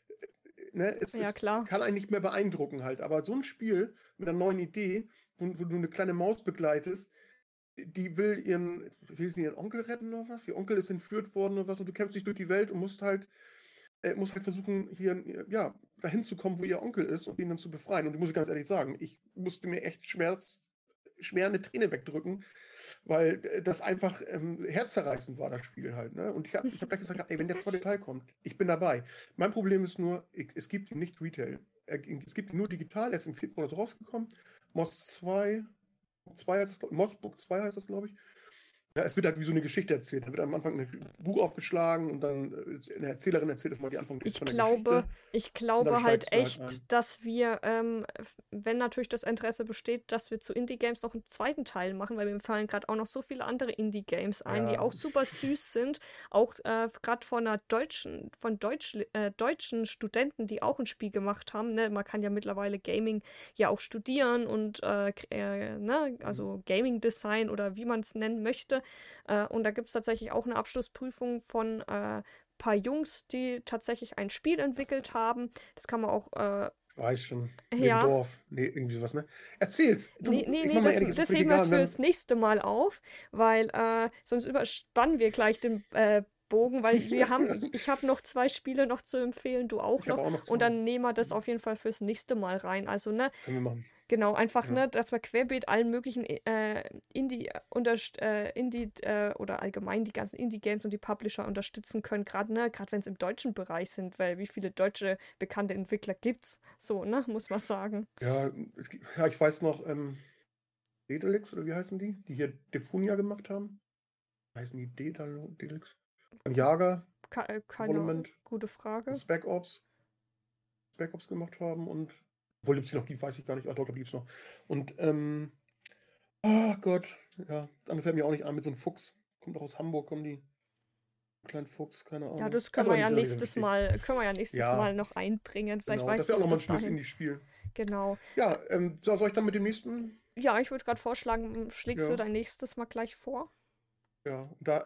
Ne? Es, Ja, es klar. kann einen nicht mehr beeindrucken halt. Aber so ein Spiel mit einer neuen Idee, wo, wo du eine kleine Maus begleitest, die will ihren, will sie ihren Onkel retten oder was? Ihr Onkel ist entführt worden oder was und du kämpfst dich durch die Welt und musst halt, äh, musst halt versuchen, hier, ja, dahin zu kommen, wo ihr Onkel ist und ihn dann zu befreien. Und ich muss ganz ehrlich sagen, ich musste mir echt schwer, schwer eine Träne wegdrücken, weil äh, das einfach ähm, herzzerreißend war, das Spiel halt. Ne? Und ich habe ich hab gleich gesagt, ey, wenn der zweite Teil kommt, ich bin dabei. Mein Problem ist nur, ich, es gibt ihn nicht Retail. Er, es gibt ihn nur digital, er ist im Februar so rausgekommen. Moss zwei, zwei heißt das, Mossbook zwei heißt das, glaube ich. Ja, es wird halt wie so eine Geschichte erzählt. Da wird am Anfang ein Buch aufgeschlagen und dann äh, eine Erzählerin erzählt erstmal die Anfang Ich von der glaube, Geschichte ich und dann glaube halt steigst du halt echt, ein. dass wir, ähm, f- wenn natürlich das Interesse besteht, dass wir zu Indie-Games noch einen zweiten Teil machen, weil mir fallen gerade auch noch so viele andere Indie-Games ein, die Ja, auch super süß sind. Auch äh, gerade von einer deutschen, von Deutsch, äh, deutschen Studenten, die auch ein Spiel gemacht haben. Ne? Man kann ja mittlerweile Gaming ja auch studieren und äh, k- äh, ne? mhm. Also Gaming Design oder wie man es nennen möchte. Äh, und da gibt es tatsächlich auch eine Abschlussprüfung von äh, paar Jungs, die tatsächlich ein Spiel entwickelt haben. Das kann man auch, äh, Weiß schon. Neben ja. Dorf. Nee, irgendwie sowas, ne? Erzähl's. Nee, Du, nee, ich nee, mach mal das, ehrlich, ist doch das völlig heben wir egal. jetzt Und fürs dann, nächste Mal auf, weil äh, sonst überspannen wir gleich den äh, Bogen, weil wir haben, ich, ich habe noch zwei Spiele noch zu empfehlen, du auch ich noch, habe auch noch und zwei. dann nehmen wir das auf jeden Fall fürs nächste Mal rein. Also, ne, Können wir machen. genau, einfach, Ja. ne, dass wir querbeet allen möglichen äh, Indie, unterst äh, Indie äh, oder allgemein die ganzen Indie-Games und die Publisher unterstützen können, gerade, ne, gerade wenn es im deutschen Bereich sind, weil wie viele deutsche bekannte Entwickler gibt's, so, ne, muss man sagen. Ja, es gibt- ja, ich weiß noch, ähm, Daedalus, oder wie heißen die? Die hier Depunia gemacht haben. Heißen die Daedalo- Daedalus? Ein Jager, Ke äh, keine Development, gute Frage. Spec Ops, Spec Ops gemacht haben und, obwohl es die noch gibt, weiß ich gar nicht, aber doch, glaube ich, gibt es noch. Und, ähm, ach Gott, ja, dann fällt mir auch nicht an mit so einem Fuchs. Kommt auch aus Hamburg, kommen die. Kleinen Fuchs, keine Ja, Ahnung. das Das können ist wir aber ja nicht so sehr nächstes wichtig. Mal, können wir ja nächstes Ja, Mal noch einbringen. Vielleicht genau. Das weißt du wäre auch es nochmal ein bis schönes dahin. Indie-Spiel. Genau. Ja, ähm, so, soll ich dann mit dem nächsten? Ja, ich würde gerade vorschlagen, schlägst du Ja, dein nächstes mal gleich vor? ja. Und da.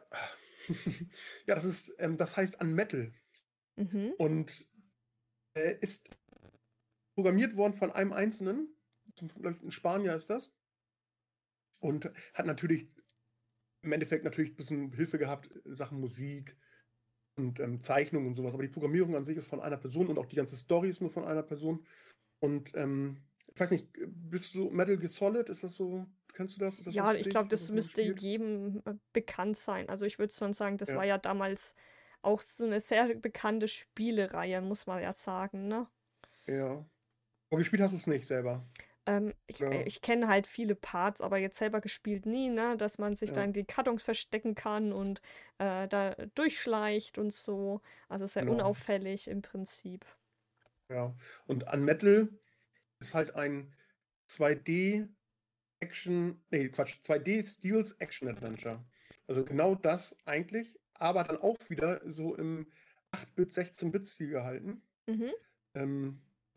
Ja, das ist, ähm, das heißt Unmetal Mhm. und äh, ist programmiert worden von einem Einzelnen. Ein Spanier ist das. Und hat natürlich im Endeffekt natürlich ein bisschen Hilfe gehabt in Sachen Musik und ähm, Zeichnung und sowas. Aber die Programmierung an sich ist von einer Person und auch die ganze Story ist nur von einer Person. Und ähm, ich weiß nicht, bist du Metal Gear Solid? Ist das so? Kennst du das? Ist das was Ja, für ich glaube, dich? Hast du das das mal müsste gespielt? jedem äh, bekannt sein. Also ich würde schon sagen, das war Ja, ja damals auch so eine sehr bekannte Spielereihe, muss man ja sagen, ne? ja. Aber gespielt hast du es nicht selber. Ähm, ich äh, Ja, ich kenne halt viele Parts, aber jetzt selber gespielt nie, ne? Dass man sich da ja, in den Kartons verstecken kann und äh, da durchschleicht und so. Also sehr genau. unauffällig im Prinzip. Ja. Und Unmetal ist halt ein zwei D Action, nee, Quatsch, zwei D Steels Action Adventure. Also genau das eigentlich, aber dann auch wieder so im acht-Bit, sechzehn-Bit-Stil gehalten. Mhm. Ähm,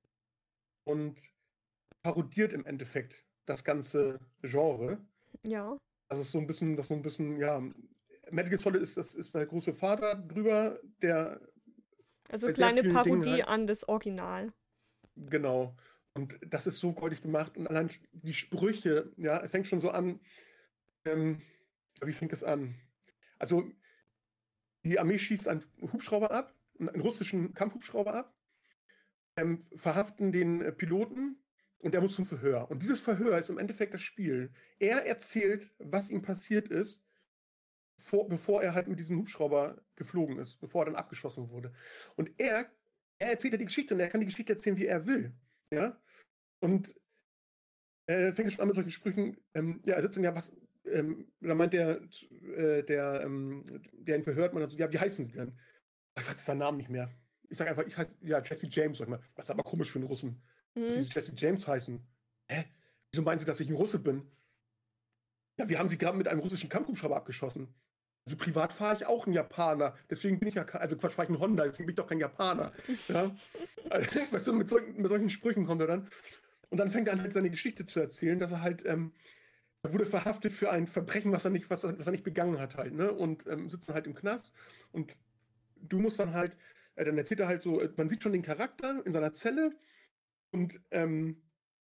und parodiert im Endeffekt das ganze Genre. Ja. Also es ist so ein bisschen, das so ein bisschen, ja, Metal Gear Solid ist, das ist der große Vater drüber, der Also bei sehr kleine vielen Dingen Parodie halt, an das Original. genau. Und das ist so goldig gemacht. Und allein die Sprüche, ja, es fängt schon so an, ähm, wie fängt es an? Also die Armee schießt einen Hubschrauber ab, einen russischen Kampfhubschrauber ab, ähm, verhaften den äh, Piloten und der muss zum Verhör. Und dieses Verhör ist im Endeffekt das Spiel. Er erzählt, was ihm passiert ist, vor, bevor er halt mit diesem Hubschrauber geflogen ist, bevor er dann abgeschossen wurde. Und er, er erzählt ja die Geschichte und er kann die Geschichte erzählen, wie er will. Ja? Und er fängt schon an mit solchen Sprüchen, ähm, ja, er sitzt dann ja, was, ähm, da meint der, äh, der, ähm, der ihn verhört, man dann so, ja, wie heißen Sie denn? Ich weiß seinen Namen nicht mehr. Ich sage einfach, ich heiße, ja, Jesse James, sag ich mal. Das ist aber komisch für einen Russen, dass Mhm. Sie Jesse James heißen. Hä? Wieso meinen Sie, dass ich ein Russe bin? Ja, wir haben Sie gerade mit einem russischen Kampfhubschrauber abgeschossen. Also privat fahre ich auch ein Japaner. Deswegen bin ich ja, also Quatsch, fahre ich ein Honda, deswegen bin ich doch kein Japaner. Ja? Also, weißt du, mit solchen, mit solchen Sprüchen kommt er dann. Und dann fängt er an, halt seine Geschichte zu erzählen, dass er halt, ähm, er wurde verhaftet für ein Verbrechen, was er nicht, was, was er nicht begangen hat halt, ne? Und ähm, sitzt dann halt im Knast. Und du musst dann halt, äh, dann erzählt er halt so, äh, man sieht schon den Charakter in seiner Zelle und ähm,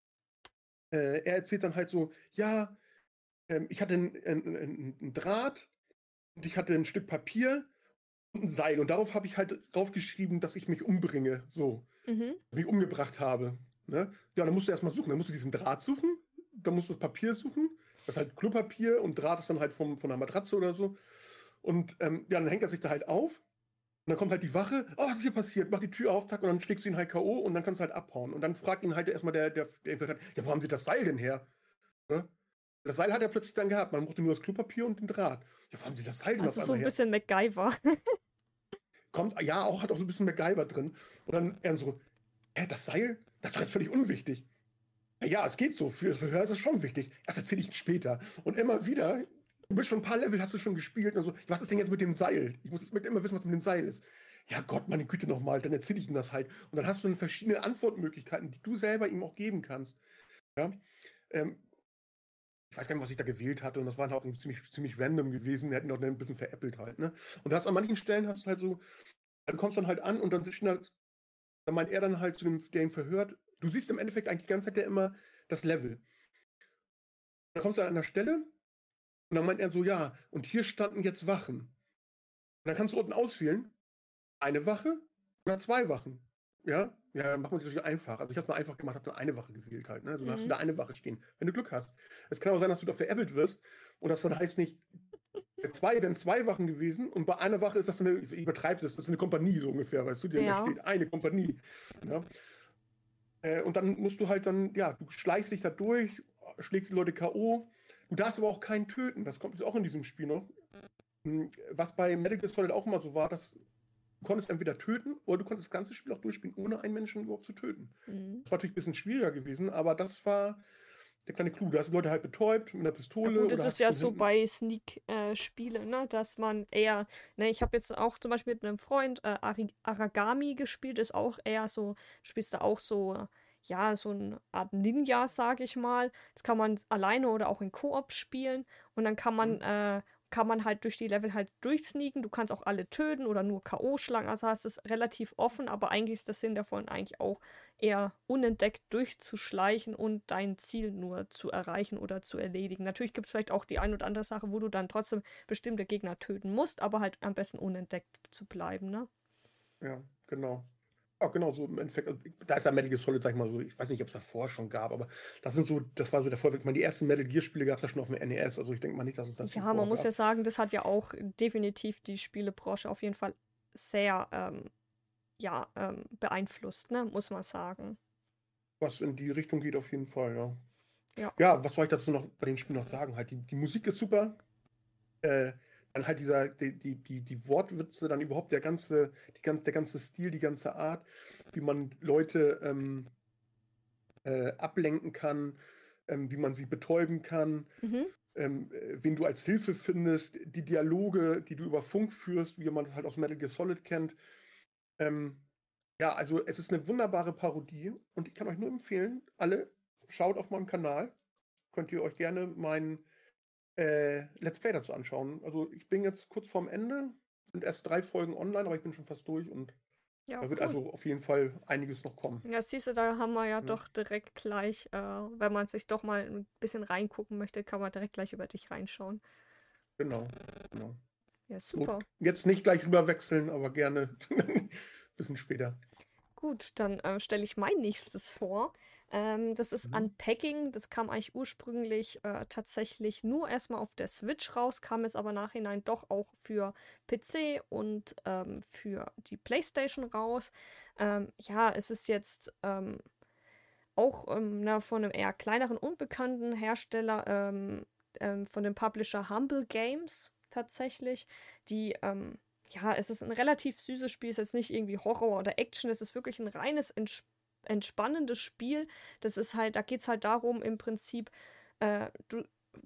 äh, er erzählt dann halt so, ja, ähm, ich hatte einen ein, ein Draht und ich hatte ein Stück Papier und ein Seil und darauf habe ich halt draufgeschrieben, dass ich mich umbringe, so, Mhm. mich umgebracht habe. Ne? Ja, dann musst du erstmal suchen, dann musst du diesen Draht suchen, dann musst du das Papier suchen, das ist halt Klopapier und Draht ist dann halt vom, von einer Matratze oder so. Und ähm, ja, dann hängt er sich da halt auf. Und dann kommt halt die Wache, oh, was ist hier passiert? Mach die Tür auf, zack, und dann schlägst du ihn halt K O und dann kannst du halt abhauen. Und dann fragt ihn halt erstmal der, der, der Infiltrant, ja, wo haben Sie das Seil denn her? Ne? Das Seil hat er plötzlich dann gehabt. Man brauchte nur das Klopapier und den Draht. Ja, wo haben Sie das Seil denn auf Also so einmal ein her? bisschen MacGyver. Kommt, ja, auch, hat auch so ein bisschen MacGyver drin. Und dann er so, hä, das Seil? Das ist doch jetzt völlig unwichtig. Ja, ja, es geht so. Für das Verhör ist es schon wichtig. Das erzähle ich Ihnen später. Und immer wieder, du bist schon ein paar Level, hast du schon gespielt. Und so, was ist denn jetzt mit dem Seil? Ich muss jetzt mit immer wissen, was mit dem Seil ist. Ja Gott, meine Güte nochmal, dann erzähle ich ihm das halt. Und dann hast du dann verschiedene Antwortmöglichkeiten, die du selber ihm auch geben kannst. Ja? Ähm, ich weiß gar nicht, was ich da gewählt hatte. Und das war halt auch irgendwie ziemlich, ziemlich random gewesen. Wir hätten auch ein bisschen veräppelt halt. Ne? Und du hast an manchen Stellen hast du halt so, du kommst dann halt an und dann zwischen halt, da meint er dann halt zu dem, der ihn verhört, du siehst im Endeffekt eigentlich die ganze Zeit ja immer das Level. Dann kommst du an einer Stelle und dann meint er so, ja, und hier standen jetzt Wachen. Und dann kannst du unten auswählen, eine Wache oder zwei Wachen. Ja, ja, dann macht man sich natürlich einfach. Also ich habe es mal einfach gemacht, habe nur eine Wache gewählt halt. Ne? Also dann hast du Mhm. da eine Wache stehen, wenn du Glück hast. Es kann auch sein, dass du da veräppelt wirst und das dann heißt nicht, bei zwei wären zwei Wachen gewesen und bei einer Wache ist das eine, ich übertreibe das, das ist eine Kompanie so ungefähr, weißt du, die da Ja. steht, eine Kompanie. Ja? Äh, und dann musst du halt dann, ja, du schleichst dich da durch, schlägst die Leute K O. Du darfst aber auch keinen töten. Das kommt jetzt auch in diesem Spiel noch. Hm, Was bei Metal Gear Solid auch immer so war, dass du konntest entweder töten oder du konntest das ganze Spiel auch durchspielen, ohne einen Menschen überhaupt zu töten. Mhm. Das war natürlich ein bisschen schwieriger gewesen, aber das war der kleine Clou. Da hast du Leute halt betäubt mit einer Ja Pistole gut, es oder ist hast ja von so hinten. bei Sneak-Spielen, ne, dass man eher, ne, ich habe jetzt auch zum Beispiel mit einem Freund äh, Ari Aragami gespielt, ist auch eher so, spielst du auch so, äh, ja, so eine Art Ninja, sag ich mal. Das kann man alleine oder auch in Koop spielen und dann kann Hm? man, äh, kann man halt durch die Level halt durchsneaken. Du kannst auch alle töten oder nur K O schlagen, also hast es relativ offen, aber eigentlich ist der Sinn davon eigentlich auch eher unentdeckt durchzuschleichen und dein Ziel nur zu erreichen oder zu erledigen. Natürlich gibt es vielleicht auch die ein oder andere Sache, wo du dann trotzdem bestimmte Gegner töten musst, aber halt am besten unentdeckt zu bleiben, ne? Ja, genau. Ja, genau, so im Endeffekt, also, da ist ja Metal Gear Solid, sag ich mal so, ich weiß nicht, ob es davor schon gab, aber das sind so, das war so der Vorweg. Ich meine, die ersten Metal Gear Spiele gab es ja schon auf dem N E S, also ich denke mal nicht, dass es das Ja, man zuvor muss ja gab. sagen, das hat ja auch definitiv die Spielebranche auf jeden Fall sehr ähm, ja, ähm, beeinflusst, ne? Muss man sagen. Was in die Richtung geht, auf jeden Fall, ja. Ja. Ja, was soll ich dazu noch bei den Spielen noch sagen? Halt, die, die Musik ist super. Äh, dann halt dieser, die, die, die, die Wortwitze, dann überhaupt der ganze, die ganze, der ganze Stil, die ganze Art, wie man Leute ähm, äh, ablenken kann, ähm, wie man sie betäuben kann. Mhm. ähm, äh, wen du als Hilfe findest, die Dialoge, die du über Funk führst, wie man das halt aus Metal Gear Solid kennt. Ähm, ja, also es ist eine wunderbare Parodie und ich kann euch nur empfehlen, alle schaut auf meinem Kanal, könnt ihr euch gerne meinen äh, Let's Play dazu anschauen. Also ich bin jetzt kurz vorm Ende, sind erst drei Folgen online, aber ich bin schon fast durch und Ja, da wird cool. also auf jeden Fall einiges noch kommen. Ja, siehst du, da haben wir ja Ne? doch direkt gleich, äh, wenn man sich doch mal ein bisschen reingucken möchte, kann man direkt gleich über dich reinschauen. Genau, genau. Ja, So, super. jetzt nicht gleich rüber wechseln, aber gerne ein bisschen später. Gut, dann äh, stelle ich mein nächstes vor. Ähm, das ist Mhm. Unpacking. Das kam eigentlich ursprünglich äh, tatsächlich nur erstmal auf der Switch raus, kam jetzt aber nachhinein doch auch für P C und ähm, für die PlayStation raus. Ähm, ja, es ist jetzt ähm, auch ähm, na, von einem eher kleineren, unbekannten Hersteller, ähm, ähm, von dem Publisher Humble Games tatsächlich, die, ähm, ja, es ist ein relativ süßes Spiel, es ist jetzt nicht irgendwie Horror oder Action, es ist wirklich ein reines, ents entspannendes Spiel. Das ist halt, da geht es halt darum, im Prinzip, äh, du,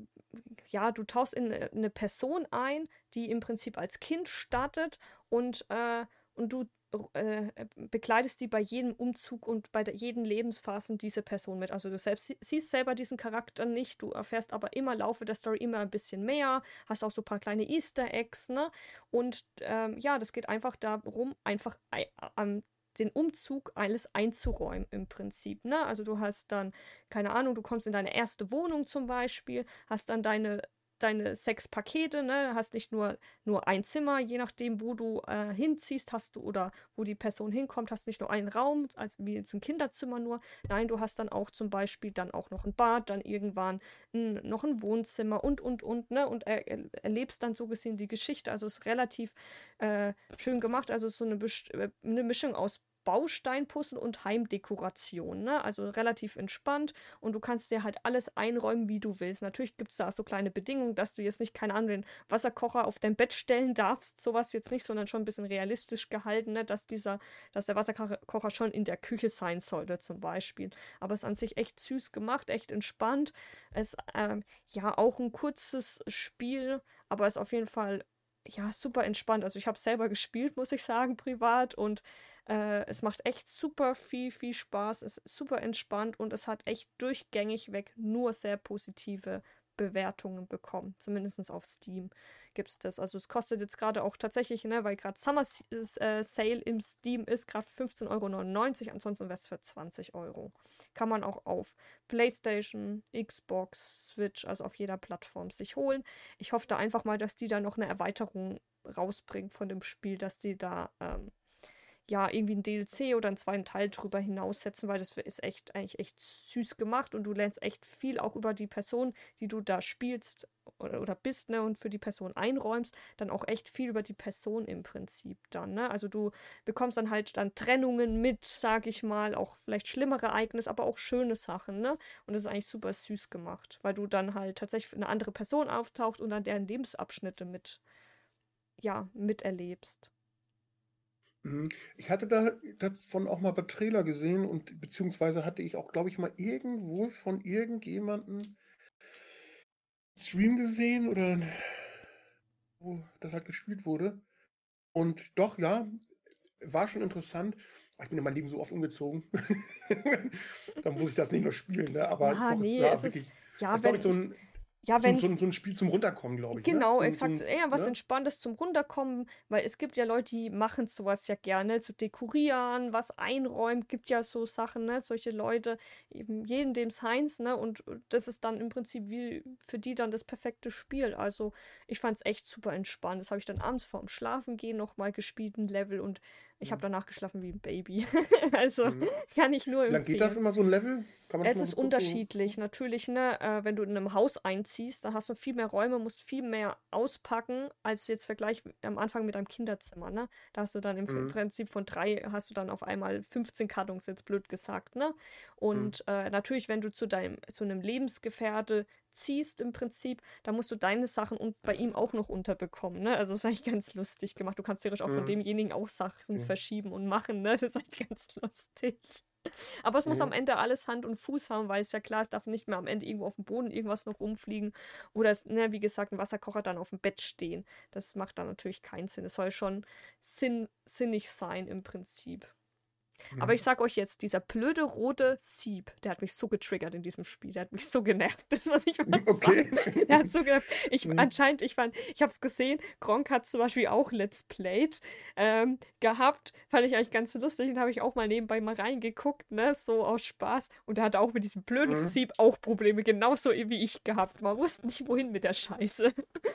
ja, du tauchst in eine eine Person ein, die im Prinzip als Kind startet und, äh, und du äh, begleitest die bei jedem Umzug und bei der, jeden Lebensphasen diese Person mit. Also du selbst sie- siehst selber diesen Charakter nicht, du erfährst aber immer im Laufe der Story immer ein bisschen mehr, hast auch so ein paar kleine Easter Eggs, ne? Und ähm, ja, das geht einfach darum, einfach ei- am den Umzug alles einzuräumen im Prinzip, ne? Also du hast dann, keine Ahnung, du kommst in deine erste Wohnung zum Beispiel, hast dann deine deine sechs Pakete, ne? Hast nicht nur, nur ein Zimmer, je nachdem, wo du äh, hinziehst, hast du oder wo die Person hinkommt, hast nicht nur einen Raum, als wie jetzt ein Kinderzimmer nur. Nein, du hast dann auch zum Beispiel dann auch noch ein Bad, dann irgendwann n, noch ein Wohnzimmer und, und, und, ne? Und er, er, erlebst dann so gesehen die Geschichte. Also ist relativ äh, schön gemacht. Also ist so eine, äh, eine Mischung aus Bausteinpuzzle und Heimdekoration, ne? Also relativ entspannt und du kannst dir halt alles einräumen, wie du willst. Natürlich gibt es da so kleine Bedingungen, dass du jetzt nicht, keine Ahnung, den Wasserkocher auf dein Bett stellen darfst, sowas jetzt nicht, sondern schon ein bisschen realistisch gehalten, ne? Dass dieser, dass der Wasserkocher schon in der Küche sein sollte, zum Beispiel. Aber es ist an sich echt süß gemacht, echt entspannt. Es ähm, ja auch ein kurzes Spiel, aber ist auf jeden Fall ja super entspannt. Also ich habe es selber gespielt, muss ich sagen, privat und äh, es macht echt super viel, viel Spaß, es ist super entspannt und es hat echt durchgängig weg nur sehr positive Bewertungen bekommen. Zumindest auf Steam gibt es das. Also es kostet jetzt gerade auch tatsächlich, ne, weil gerade Summer äh, Sale im Steam ist, gerade fünfzehn Euro neunundneunzig, ansonsten wäre es für zwanzig Euro. Kann man auch auf PlayStation, Xbox, Switch, also auf jeder Plattform sich holen. Ich hoffe da einfach mal, dass die da noch eine Erweiterung rausbringen von dem Spiel, dass die da ähm, ja, irgendwie ein D L C oder einen zweiten Teil drüber hinaussetzen, weil das ist echt, eigentlich echt süß gemacht und du lernst echt viel auch über die Person, die du da spielst oder, oder bist, ne, und für die Person einräumst, dann auch echt viel über die Person im Prinzip dann, ne? Also du bekommst dann halt dann Trennungen mit, sag ich mal, auch vielleicht schlimmere Ereignisse, aber auch schöne Sachen, ne? Und das ist eigentlich super süß gemacht, weil du dann halt tatsächlich eine andere Person auftaucht und dann deren Lebensabschnitte mit, ja, miterlebst. Mhm. Ich hatte da davon auch mal bei Trailer gesehen und beziehungsweise hatte ich auch, glaube ich, mal irgendwo von irgendjemandem Stream gesehen oder wo das halt gespielt wurde. Und doch, ja, war schon interessant. Ich bin in meinem Leben so oft umgezogen. Da muss ich das nicht nur spielen, ne? Aber Ja, doch, es nee, es war ist, wirklich, es ja, ist, glaube ich, so wenn, ein, ja, so, ein- so, wenn's, ein- so ein Spiel zum Runterkommen, glaube ich, ne? genau, So ein, so exakt, ein, eher was ne? Entspanntes zum Runterkommen, weil es gibt ja Leute, die machen sowas ja gerne, zu dekorieren, was einräumen, gibt ja so Sachen, ne, solche Leute, eben jedem dem seins, ne, und das ist dann im Prinzip wie für die dann das perfekte Spiel. Also ich fand's echt super entspannt. Das habe ich dann abends vorm Schlafengehen nochmal gespielt, ein Level, und ich habe Mhm. danach geschlafen wie ein Baby. Also Mhm. kann ich nur Wie lange geht das empfehlen. immer, so ein Level? Kann man das Es mal ist so kurz so. unterschiedlich. Natürlich, ne, äh, wenn du in einem Haus einziehst, dann hast du viel mehr Räume, musst viel mehr auspacken, als jetzt Vergleich am Anfang mit einem Kinderzimmer, ne? Da hast du dann im Mhm. Prinzip von drei, hast du dann auf einmal fünfzehn Kartons, jetzt blöd gesagt, ne? Mhm. Und äh, natürlich, wenn du zu deinem, zu einem Lebensgefährte ziehst im Prinzip, dann musst du deine Sachen und bei ihm auch noch unterbekommen, ne? Also das ist eigentlich ganz lustig gemacht. Du kannst theoretisch auch von Mhm. demjenigen auch Sachen Okay. verschieben und machen, ne? Das ist eigentlich ganz lustig. Aber es muss am Mhm. Ende alles Hand und Fuß haben, weil es ja klar, es darf nicht mehr am Ende irgendwo auf dem Boden irgendwas noch rumfliegen. Oder es, ne, wie gesagt, ein Wasserkocher dann auf dem Bett stehen. Das macht dann natürlich keinen Sinn. Es soll schon sinn sinnig sein im Prinzip. Aber ich Mhm. sag euch jetzt, dieser blöde rote Sieb, der hat mich so getriggert in diesem Spiel. Der hat mich so genervt. Das muss ich mal Okay. sagen. Der hat so genervt. Ich, Mhm. anscheinend, ich fand, ich hab's gesehen, Gronkh hat zum Beispiel auch Let's Played ähm, gehabt. Fand ich eigentlich ganz lustig und habe ich auch mal nebenbei mal reingeguckt, ne, so aus Spaß. Und er hatte auch mit diesem blöden Mhm. Sieb auch Probleme, genauso wie ich gehabt. Man wusste nicht, wohin mit der Scheiße.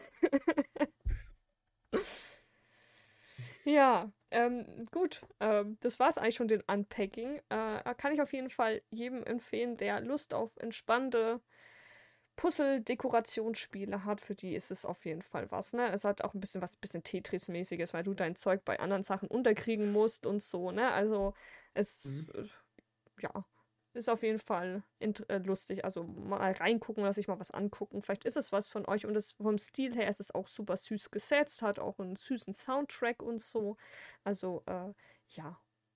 Ja, ähm, gut. Ähm, das war es eigentlich schon, den Unpacking. Äh, kann ich auf jeden Fall jedem empfehlen, der Lust auf entspannte Puzzle-Dekorationsspiele hat. Für die ist es auf jeden Fall was, ne? Es hat auch ein bisschen was, bisschen Tetris-mäßiges, weil du dein Zeug bei anderen Sachen unterkriegen musst und so, ne? Also, es, Mhm. äh, ja, ist auf jeden Fall int äh, lustig. Also mal reingucken oder sich mal was angucken. Vielleicht ist es was von euch. Und es, vom Stil her ist es auch super süß gesetzt, hat auch einen süßen Soundtrack und so. Also, äh, ja.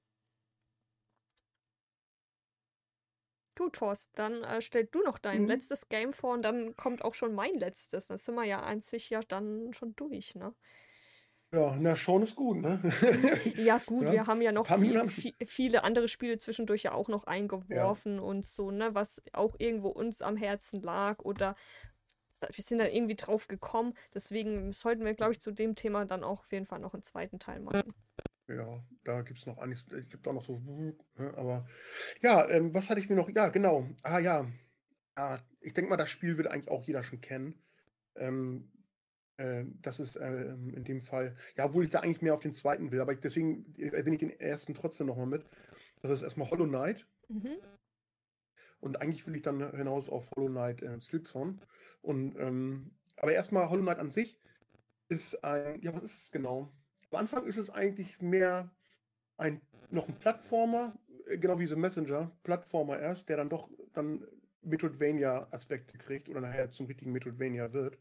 Gut, Thorsten, dann äh, stell du noch dein Mhm. letztes Game vor und dann kommt auch schon mein letztes. Dann sind wir ja an sich ja dann schon durch, ne? Ja, na, schon ist gut, ne? Ja, gut, Ja, wir haben ja ein noch paar Minuten viel, haben schon. viel, viele andere Spiele zwischendurch ja auch noch Ja, eingeworfen und so, ne, was auch irgendwo uns am Herzen lag oder wir sind dann irgendwie drauf gekommen. Deswegen sollten wir, glaube ich, zu dem Thema dann auch auf jeden Fall noch einen zweiten Teil machen. ja, da gibt es noch einiges. Es gibt auch noch so, ne, aber ja, ähm, was hatte ich mir noch? Ja, genau. Ah ja, ja, ich denke mal, das Spiel wird eigentlich auch jeder schon kennen. Ähm, äh, das ist äh, ähm, in dem Fall, ja, obwohl ich da eigentlich mehr auf den zweiten will, aber ich, deswegen erwähne ich den ersten trotzdem nochmal mit. Das ist erstmal Hollow Knight. Mhm. Und eigentlich will ich dann hinaus auf Hollow Knight äh, Silksong. Und ähm, aber erstmal Hollow Knight an sich ist ein, ja, was ist es genau? Am Anfang ist es eigentlich mehr ein noch ein Plattformer, äh, genau wie The Messenger, Plattformer erst, der dann doch dann Metroidvania-Aspekte kriegt oder nachher zum richtigen Metroidvania wird.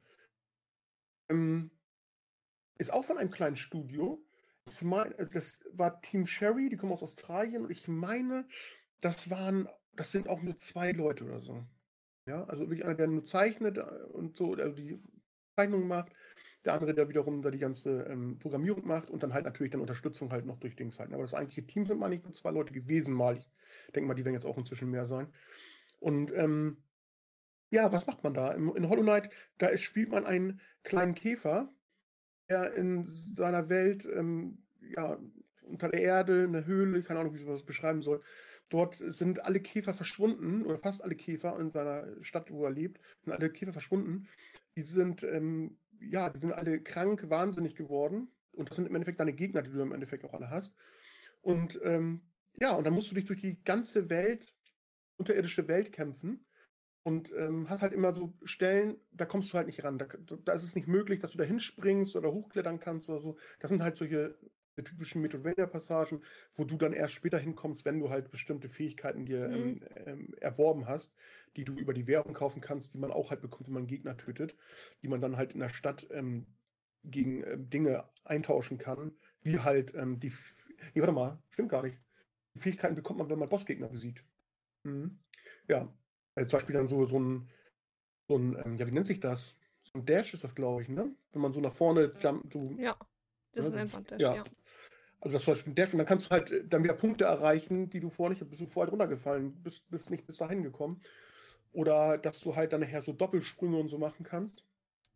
Ähm, ist auch von einem kleinen Studio. Ich meine, äh, das war Team Cherry, die kommen aus Australien und ich meine, das waren, das sind auch nur zwei Leute oder so. Ja, also wirklich einer, der nur zeichnet äh, und so, also die Zeichnung macht, der andere, der wiederum da die ganze ähm, Programmierung macht und dann halt natürlich dann Unterstützung halt noch durch Dings halt. Aber das eigentliche Team sind mal nicht nur zwei Leute gewesen mal. Ich denke mal, die werden jetzt auch inzwischen mehr sein. Und ähm, ja, was macht man da? Im, in Hollow Knight, da ist, spielt man einen kleinen Käfer, der in seiner Welt, ähm, ja, unter der Erde, eine Höhle, keine Ahnung, wie ich das beschreiben soll. Dort sind alle Käfer verschwunden, oder fast alle Käfer in seiner Stadt, wo er lebt, sind alle Käfer verschwunden. Die sind, ähm, ja, die sind alle krank, wahnsinnig geworden. Und das sind im Endeffekt deine Gegner, die du im Endeffekt auch alle hast. Und ähm, ja, und dann musst du dich durch die ganze Welt, unterirdische Welt kämpfen. Und ähm, hast halt immer so Stellen, da kommst du halt nicht ran. Da, da ist es nicht möglich, dass du da hinspringst oder hochklettern kannst oder so. Das sind halt solche typischen Metroidvania-Passagen, wo du dann erst später hinkommst, wenn du halt bestimmte Fähigkeiten dir Mhm. ähm, ähm, erworben hast, die du über die Währung kaufen kannst, die man auch halt bekommt, wenn man einen Gegner tötet, die man dann halt in der Stadt ähm, gegen ähm, Dinge eintauschen kann, wie halt ähm, die. F nee, warte mal, stimmt gar nicht. Die Fähigkeiten bekommt man, wenn man Bossgegner besiegt. Mhm. Ja, also zum Beispiel dann so, so ein, so ein ähm, ja, wie nennt sich das? So ein Dash ist das, glaube ich, ne? Wenn man so nach vorne jumpt, du, Ja, das ne, ist du, ein Fantasch, ja. ja. Also das war ein Dash und dann kannst du halt äh, dann wieder Punkte erreichen, die du vorher nicht, bist du vorher runtergefallen, bist, bist nicht bis dahin gekommen. Oder dass du halt dann nachher so Doppelsprünge und so machen kannst.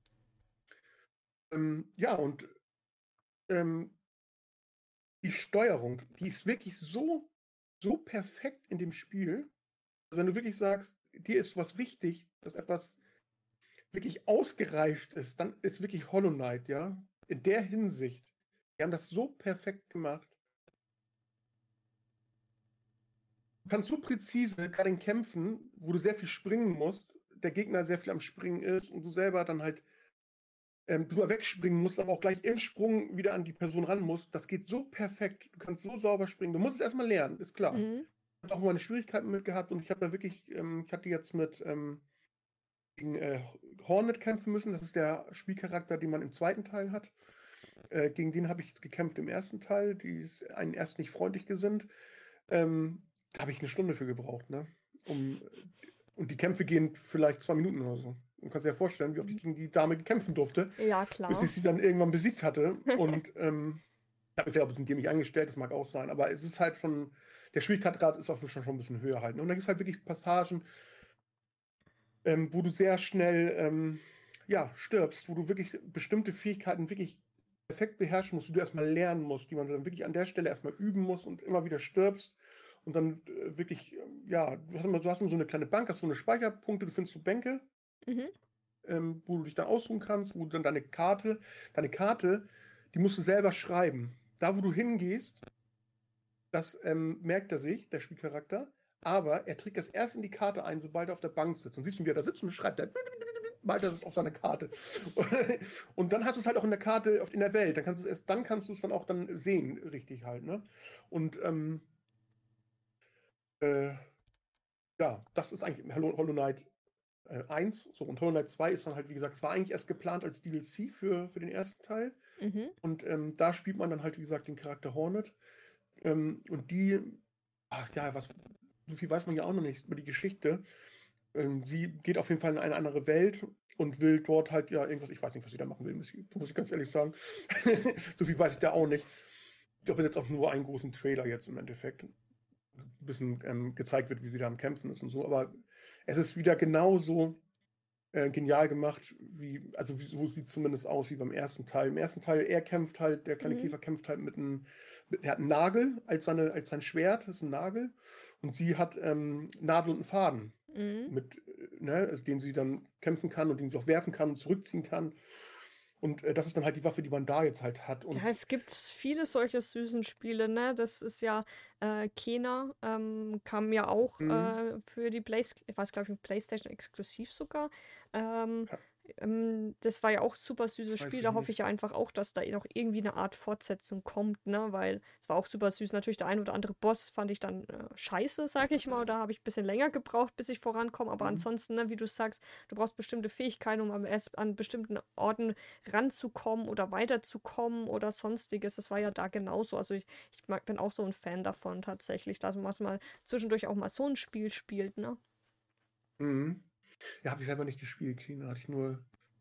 Ähm, ja, und ähm, die Steuerung, die ist wirklich so, so perfekt in dem Spiel. Also wenn du wirklich sagst, dir ist was wichtig, dass etwas wirklich ausgereift ist, dann ist wirklich Hollow Knight, ja, in der Hinsicht. Die haben das so perfekt gemacht. Du kannst so präzise, gerade in Kämpfen, wo du sehr viel springen musst, der Gegner sehr viel am Springen ist und du selber dann halt ähm, drüber wegspringen musst, aber auch gleich im Sprung wieder an die Person ran musst. Das geht so perfekt. Du kannst so sauber springen. Du musst es erstmal lernen, ist klar. Mhm. Ich habe auch meine Schwierigkeiten mit gehabt und ich habe da wirklich, ähm, ich hatte jetzt mit ähm, gegen äh, Hornet kämpfen müssen. Das ist der Spielcharakter, den man im zweiten Teil hat. Äh, gegen den habe ich jetzt gekämpft im ersten Teil. Die ist einen erst nicht freundlich gesinnt. Ähm, Da habe ich eine Stunde für gebraucht, ne? Um, und die Kämpfe gehen vielleicht zwei Minuten oder so. Du kannst dir ja vorstellen, wie oft ich gegen die Dame kämpfen durfte, Ja, bis klar. ich sie dann irgendwann besiegt hatte. Und ähm, ich habe mich vielleicht auch ein bisschen dämlich angestellt, das mag auch sein, aber es ist halt schon, der Schwierigkeitsgrad ist auch schon, schon ein bisschen höher halt. Ne? Und da gibt es halt wirklich Passagen, ähm, wo du sehr schnell ähm, ja, stirbst, wo du wirklich bestimmte Fähigkeiten wirklich perfekt beherrschen musst, die du erstmal lernen musst, die man dann wirklich an der Stelle erstmal üben muss und immer wieder stirbst. Und dann äh, wirklich, äh, ja, du hast immer, du hast immer so eine kleine Bank, hast so eine Speicherpunkte, du findest so Bänke, Mhm. ähm, wo du dich dann ausruhen kannst, wo du dann deine Karte, deine Karte, die musst du selber schreiben. Da, wo du hingehst, das ähm, merkt er sich, der Spielcharakter, aber er trägt das erst in die Karte ein, sobald er auf der Bank sitzt. Und siehst du, wie er da sitzt und schreibt er, malt er das auf seine Karte. Und dann hast du es halt auch in der Karte, in der Welt. Dann kannst du es erst, dann kannst du es dann auch dann sehen, richtig halt, ne? Und ähm, äh, ja, das ist eigentlich Hollow, Hollow Knight äh, eins. So, und Hollow Knight zwei ist dann halt, wie gesagt, es war eigentlich erst geplant als D L C für, für den ersten Teil. Mhm. Und ähm, da spielt man dann halt, wie gesagt, den Charakter Hornet. Ähm, und die, ach ja, was, so viel weiß man ja auch noch nicht über die Geschichte. Ähm, sie geht auf jeden Fall in eine andere Welt und will dort halt ja irgendwas, ich weiß nicht, was sie da machen will, muss ich, muss ich ganz ehrlich sagen. So viel weiß ich da auch nicht. Ich glaube, es ist jetzt auch nur einen großen Trailer jetzt im Endeffekt. Ein bisschen ähm, gezeigt wird, wie sie da am Kämpfen ist und so. Aber es ist wieder genauso äh, genial gemacht, wie, also wie, so sieht es zumindest aus wie beim ersten Teil. Im ersten Teil, er kämpft halt, der kleine Mhm. Käfer kämpft halt mit einem, mit, er hat einen Nagel als, seine, als sein Schwert, das ist ein Nagel. Und sie hat ähm, Nadel und einen Faden, Mhm. mit, äh, ne, also den sie dann kämpfen kann und den sie auch werfen kann und zurückziehen kann. Und äh, das ist dann halt die Waffe, die man da jetzt halt hat. Ja, Und es gibt viele solche süßen Spiele, ne? Das ist ja äh, Kena, ähm, kam ja auch mh, äh, für die Playstation, ich weiß, glaube ich, PlayStation exklusiv sogar. Ähm, ka- ähm, das war ja auch super süßes das weiß Spiel. ich Da hoffe ich nicht. ja einfach auch, dass da noch irgendwie eine Art Fortsetzung kommt, ne? Weil es war auch super süß. Natürlich der ein oder andere Boss fand ich dann äh, scheiße, sage ich mal. Da habe ich ein bisschen länger gebraucht, bis ich vorankomme. Aber Mhm. ansonsten, ne, wie du sagst, du brauchst bestimmte Fähigkeiten, um am erst an bestimmten Orten ranzukommen oder weiterzukommen oder sonstiges. Das war ja da genauso. Also ich, ich mag, bin auch so ein Fan davon tatsächlich, dass man mal zwischendurch auch mal so ein Spiel spielt, ne? Mhm. Ja, habe ich selber nicht gespielt, China. Hatte ich nur,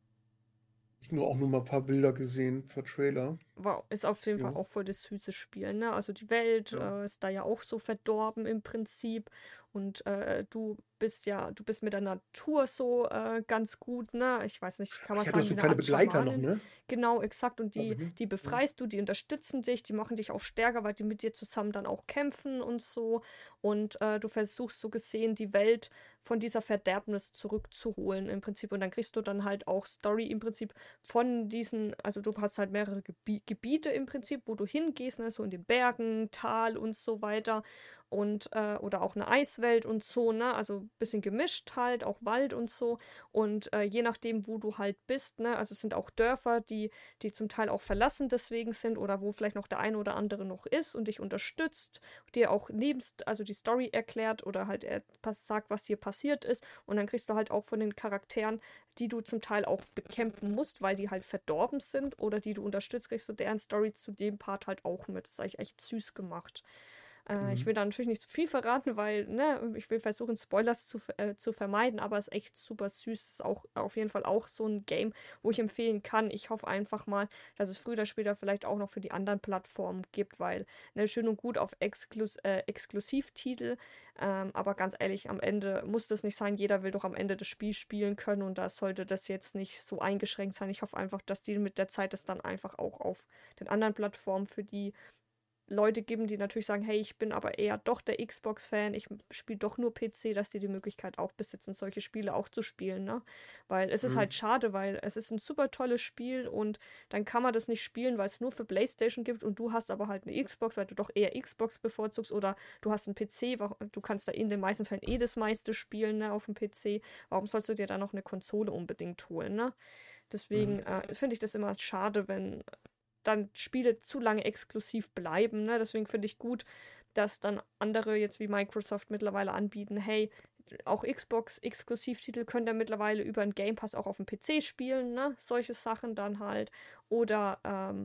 ich nur auch nur mal ein paar Bilder gesehen, per Trailer. Wow, ist auf jeden Fall Jo, auch voll das süße Spiel, ne? Also die Welt ja. äh, ist da ja auch so verdorben im Prinzip und äh, du bist ja, du bist mit der Natur so äh, ganz gut, ne? Ich weiß nicht, kann Ach man ja, du hast sagen, wie so eine kleine Art Begleiter noch, Schamanin. ne? Genau, exakt. Und Glaube die, ich, ne? die Ja. befreist du, die unterstützen dich, die machen dich auch stärker, weil die mit dir zusammen dann auch kämpfen und so. Und äh, du versuchst so gesehen, die Welt von dieser Verderbnis zurückzuholen im Prinzip. Und dann kriegst du dann halt auch Story im Prinzip von diesen, also du hast halt mehrere Gebi Gebiete im Prinzip, wo du hingehst, ne, so in den Bergen, Tal und so weiter. Und, äh, oder auch eine Eiswelt und so, ne? Also ein bisschen gemischt halt, auch Wald und so. Und äh, je nachdem, wo du halt bist, ne, also es sind auch Dörfer, die, die zum Teil auch verlassen deswegen sind oder wo vielleicht noch der eine oder andere noch ist und dich unterstützt, dir auch nebst, also die Story erklärt oder halt er sagt, was hier passiert ist. Und dann kriegst du halt auch von den Charakteren, die du zum Teil auch bekämpfen musst, weil die halt verdorben sind oder die du unterstützt, kriegst du deren Story zu dem Part halt auch mit. Das ist eigentlich echt süß gemacht. Äh, ich Mhm. will da natürlich nicht zu viel verraten, weil, ne, ich will versuchen, Spoilers zu, äh, zu vermeiden, aber es ist echt super süß. Ist auch auf jeden Fall auch so ein Game, wo ich empfehlen kann. Ich hoffe einfach mal, dass es früher oder später vielleicht auch noch für die anderen Plattformen gibt, weil, ne, schön und gut auf Exklus äh, Exklusivtitel, ähm, aber ganz ehrlich, am Ende muss das nicht sein. Jeder will doch am Ende das Spiel spielen können und da sollte das jetzt nicht so eingeschränkt sein. Ich hoffe einfach, dass die mit der Zeit das dann einfach auch auf den anderen Plattformen für die Leute geben, die natürlich sagen, hey, ich bin aber eher doch der Xbox-Fan, ich spiele doch nur P C, dass die die Möglichkeit auch besitzen, solche Spiele auch zu spielen, ne? Weil es ist halt Mhm. schade, weil es ist ein super tolles Spiel und dann kann man das nicht spielen, weil es nur für PlayStation gibt und du hast aber halt eine Xbox, weil du doch eher Xbox bevorzugst oder du hast einen P C, du kannst da in den meisten Fällen eh das meiste spielen, ne, auf dem P C. Warum sollst du dir dann noch eine Konsole unbedingt holen, ne? Deswegen Mhm. äh, finde ich das immer schade, wenn dann Spiele zu lange exklusiv bleiben. Ne? Deswegen finde ich gut, dass dann andere jetzt wie Microsoft mittlerweile anbieten, hey, auch Xbox-Exklusivtitel könnt ihr mittlerweile über den Game Pass auch auf dem P C spielen, ne? Solche Sachen dann halt. Oder ähm,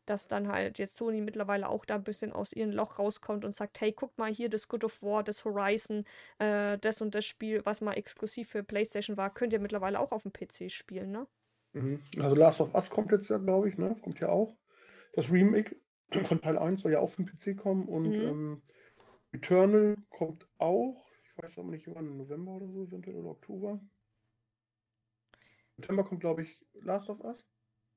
dass dann halt jetzt Sony mittlerweile auch da ein bisschen aus ihrem Loch rauskommt und sagt, hey, guckt mal hier, das God of War, das Horizon, äh, das und das Spiel, was mal exklusiv für PlayStation war, könnt ihr mittlerweile auch auf dem P C spielen, ne? Mhm. Also Last of Us kommt jetzt ja, glaube ich, ne? Kommt ja auch. Das Remake von Teil eins soll ja auch für den P C kommen und Mhm. ähm, Returnal kommt auch. Ich weiß aber nicht, wann, November oder so sind oder Oktober. September kommt, glaube ich, Last of Us.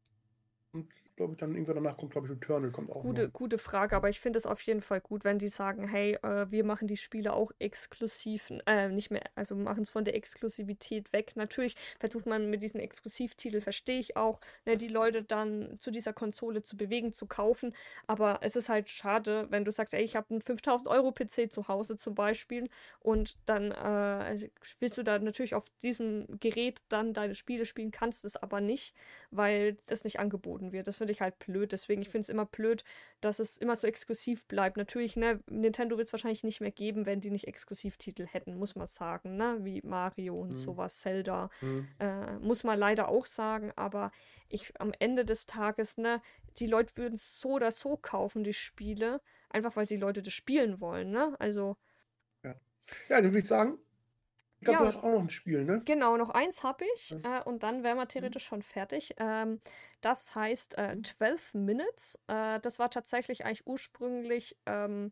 Und glaube ich, dann irgendwann danach kommt, glaube ich, Returnal kommt auch noch. Gute, gute Frage, aber ich finde es auf jeden Fall gut, wenn die sagen, hey, äh, wir machen die Spiele auch exklusiv, äh, nicht mehr, also machen es von der Exklusivität weg. Natürlich versucht man mit diesen Exklusivtiteln, verstehe ich auch, ne, die Leute dann zu dieser Konsole zu bewegen, zu kaufen, aber es ist halt schade, wenn du sagst, ey, ich habe einen fünftausend Euro P C zu Hause zum Beispiel und dann äh, willst du da natürlich auf diesem Gerät dann deine Spiele spielen, kannst es aber nicht, weil das nicht angeboten wird. Das finde ich halt blöd, deswegen, ich finde es immer blöd, dass es immer so exklusiv bleibt. Natürlich, ne, Nintendo wird es wahrscheinlich nicht mehr geben, wenn die nicht Exklusivtitel hätten, muss man sagen, ne, wie Mario und Mhm. sowas, Zelda, Mhm. äh, muss man leider auch sagen, aber ich am Ende des Tages, ne, die Leute würden es so oder so kaufen, die Spiele, einfach weil die Leute das spielen wollen, ne, also, Ja. Ja, dann würde ich sagen, ich glaube, du ja, hast auch noch ein Spiel, ne? genau, noch eins habe ich Das, äh, und dann wären wir hm? theoretisch schon fertig. Ähm, das heißt äh, Hm? zwölf Minutes. Äh, das war tatsächlich eigentlich ursprünglich, ähm,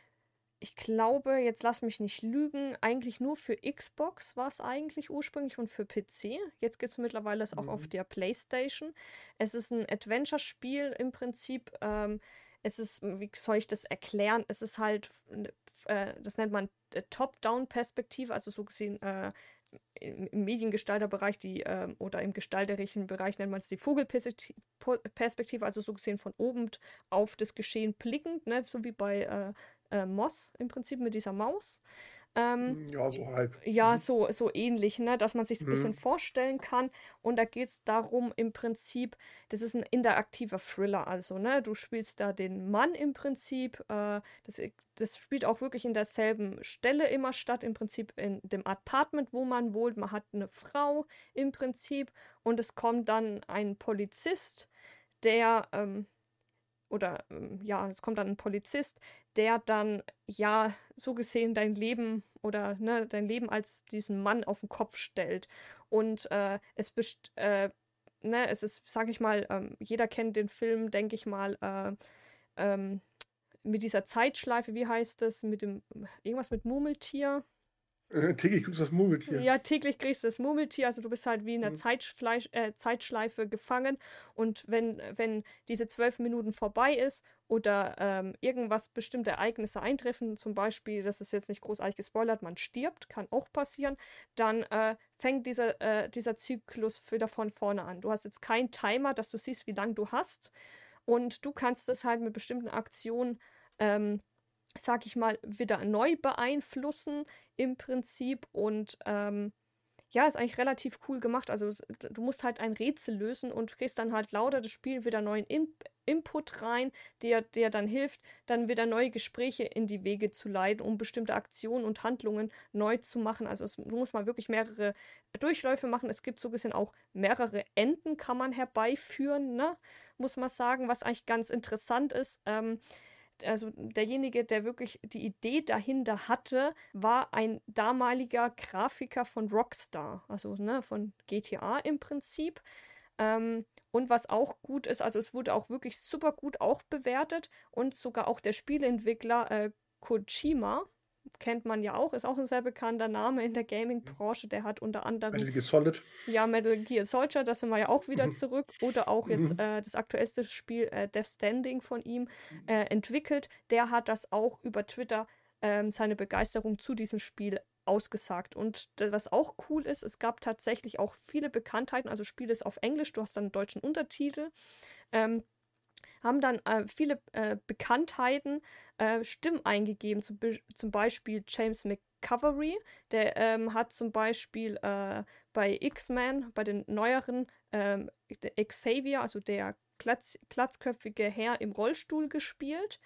ich glaube, jetzt lass mich nicht lügen, eigentlich nur für Xbox war es eigentlich ursprünglich und für P C. Jetzt gibt es mittlerweile es auch auf Mhm. der PlayStation. Es ist ein Adventure-Spiel im Prinzip. Ähm, es ist, wie soll ich das erklären? Es ist halt, äh, das nennt man äh, Top-Down-Perspektive, also so gesehen äh, im, im Mediengestalterbereich die, ähm, oder im gestalterischen Bereich nennt man es die Vogelperspektive, also so gesehen von oben auf das Geschehen blickend, ne? So wie bei äh, äh, Moss im Prinzip mit dieser Maus. Ähm, Hm, ja, so halb. ja, Mhm. so, so ähnlich, ne? Dass man sich ein bisschen Mhm. vorstellen kann. Und da geht es darum, im Prinzip, das ist ein interaktiver Thriller, also, ne? Du spielst da den Mann im Prinzip. Äh, das, das spielt auch wirklich in derselben Stelle immer statt, im Prinzip in dem Apartment, wo man wohnt. Man hat eine Frau im Prinzip und es kommt dann ein Polizist, der, ähm, oder ähm, ja, es kommt dann ein Polizist, der dann ja so gesehen dein Leben oder ne, dein Leben als diesen Mann auf den Kopf stellt. Und äh, es best äh, ne, es ist, sag ich mal, ähm, jeder kennt den Film, denke ich mal, äh, ähm, mit dieser Zeitschleife, wie heißt das, mit dem, irgendwas mit Murmeltier. Äh, täglich grüßt das Murmeltier. Ja, täglich kriegst du das Murmeltier, also du bist halt wie in einer Mhm. Zeitschleif äh, Zeitschleife gefangen und wenn, wenn diese zwölf Minuten vorbei ist oder ähm, irgendwas, bestimmte Ereignisse eintreffen, zum Beispiel, das ist jetzt nicht großartig gespoilert, man stirbt, kann auch passieren, dann äh, fängt dieser, äh, dieser Zyklus wieder von vorne an. Du hast jetzt keinen Timer, dass du siehst, wie lange du hast und du kannst es halt mit bestimmten Aktionen ähm, sag ich mal, wieder neu beeinflussen im Prinzip. Und ähm, ja, ist eigentlich relativ cool gemacht. Also es- du musst halt ein Rätsel lösen und kriegst dann halt lauter das Spiel wieder neuen In Input rein, der der dann hilft, dann wieder neue Gespräche in die Wege zu leiten, um bestimmte Aktionen und Handlungen neu zu machen. Also es, du musst mal wirklich mehrere Durchläufe machen. Es gibt so gesehen auch mehrere Enden, kann man herbeiführen, ne? Muss man sagen, was eigentlich ganz interessant ist. Ähm, also derjenige, der wirklich die Idee dahinter hatte, war ein damaliger Grafiker von Rockstar, also ne, von G T A im Prinzip. Ähm, und was auch gut ist, also es wurde auch wirklich super gut auch bewertet und sogar auch der Spieleentwickler äh, Kojima, kennt man ja auch, ist auch ein sehr bekannter Name in der Gaming-Branche, der hat unter anderem Metal Gear Solid. ja, Metal Gear Soldier, da sind wir ja auch wieder Mhm. zurück. Oder auch jetzt Mhm. äh, das aktuellste Spiel äh, Death Stranding von ihm äh, entwickelt. Der hat das auch über Twitter ähm, seine Begeisterung zu diesem Spiel ausgesagt. Und das, was auch cool ist, es gab tatsächlich auch viele Bekanntheiten. Also Spiel ist auf Englisch, du hast dann einen deutschen Untertitel. Ähm, haben dann äh, viele äh, Bekanntheiten äh, Stimmen eingegeben, zum, Be zum Beispiel James McCavery, der ähm, hat zum Beispiel äh, bei X-Men, bei den neueren, ähm, Xavier, also der glatz glatzköpfige Herr im Rollstuhl gespielt.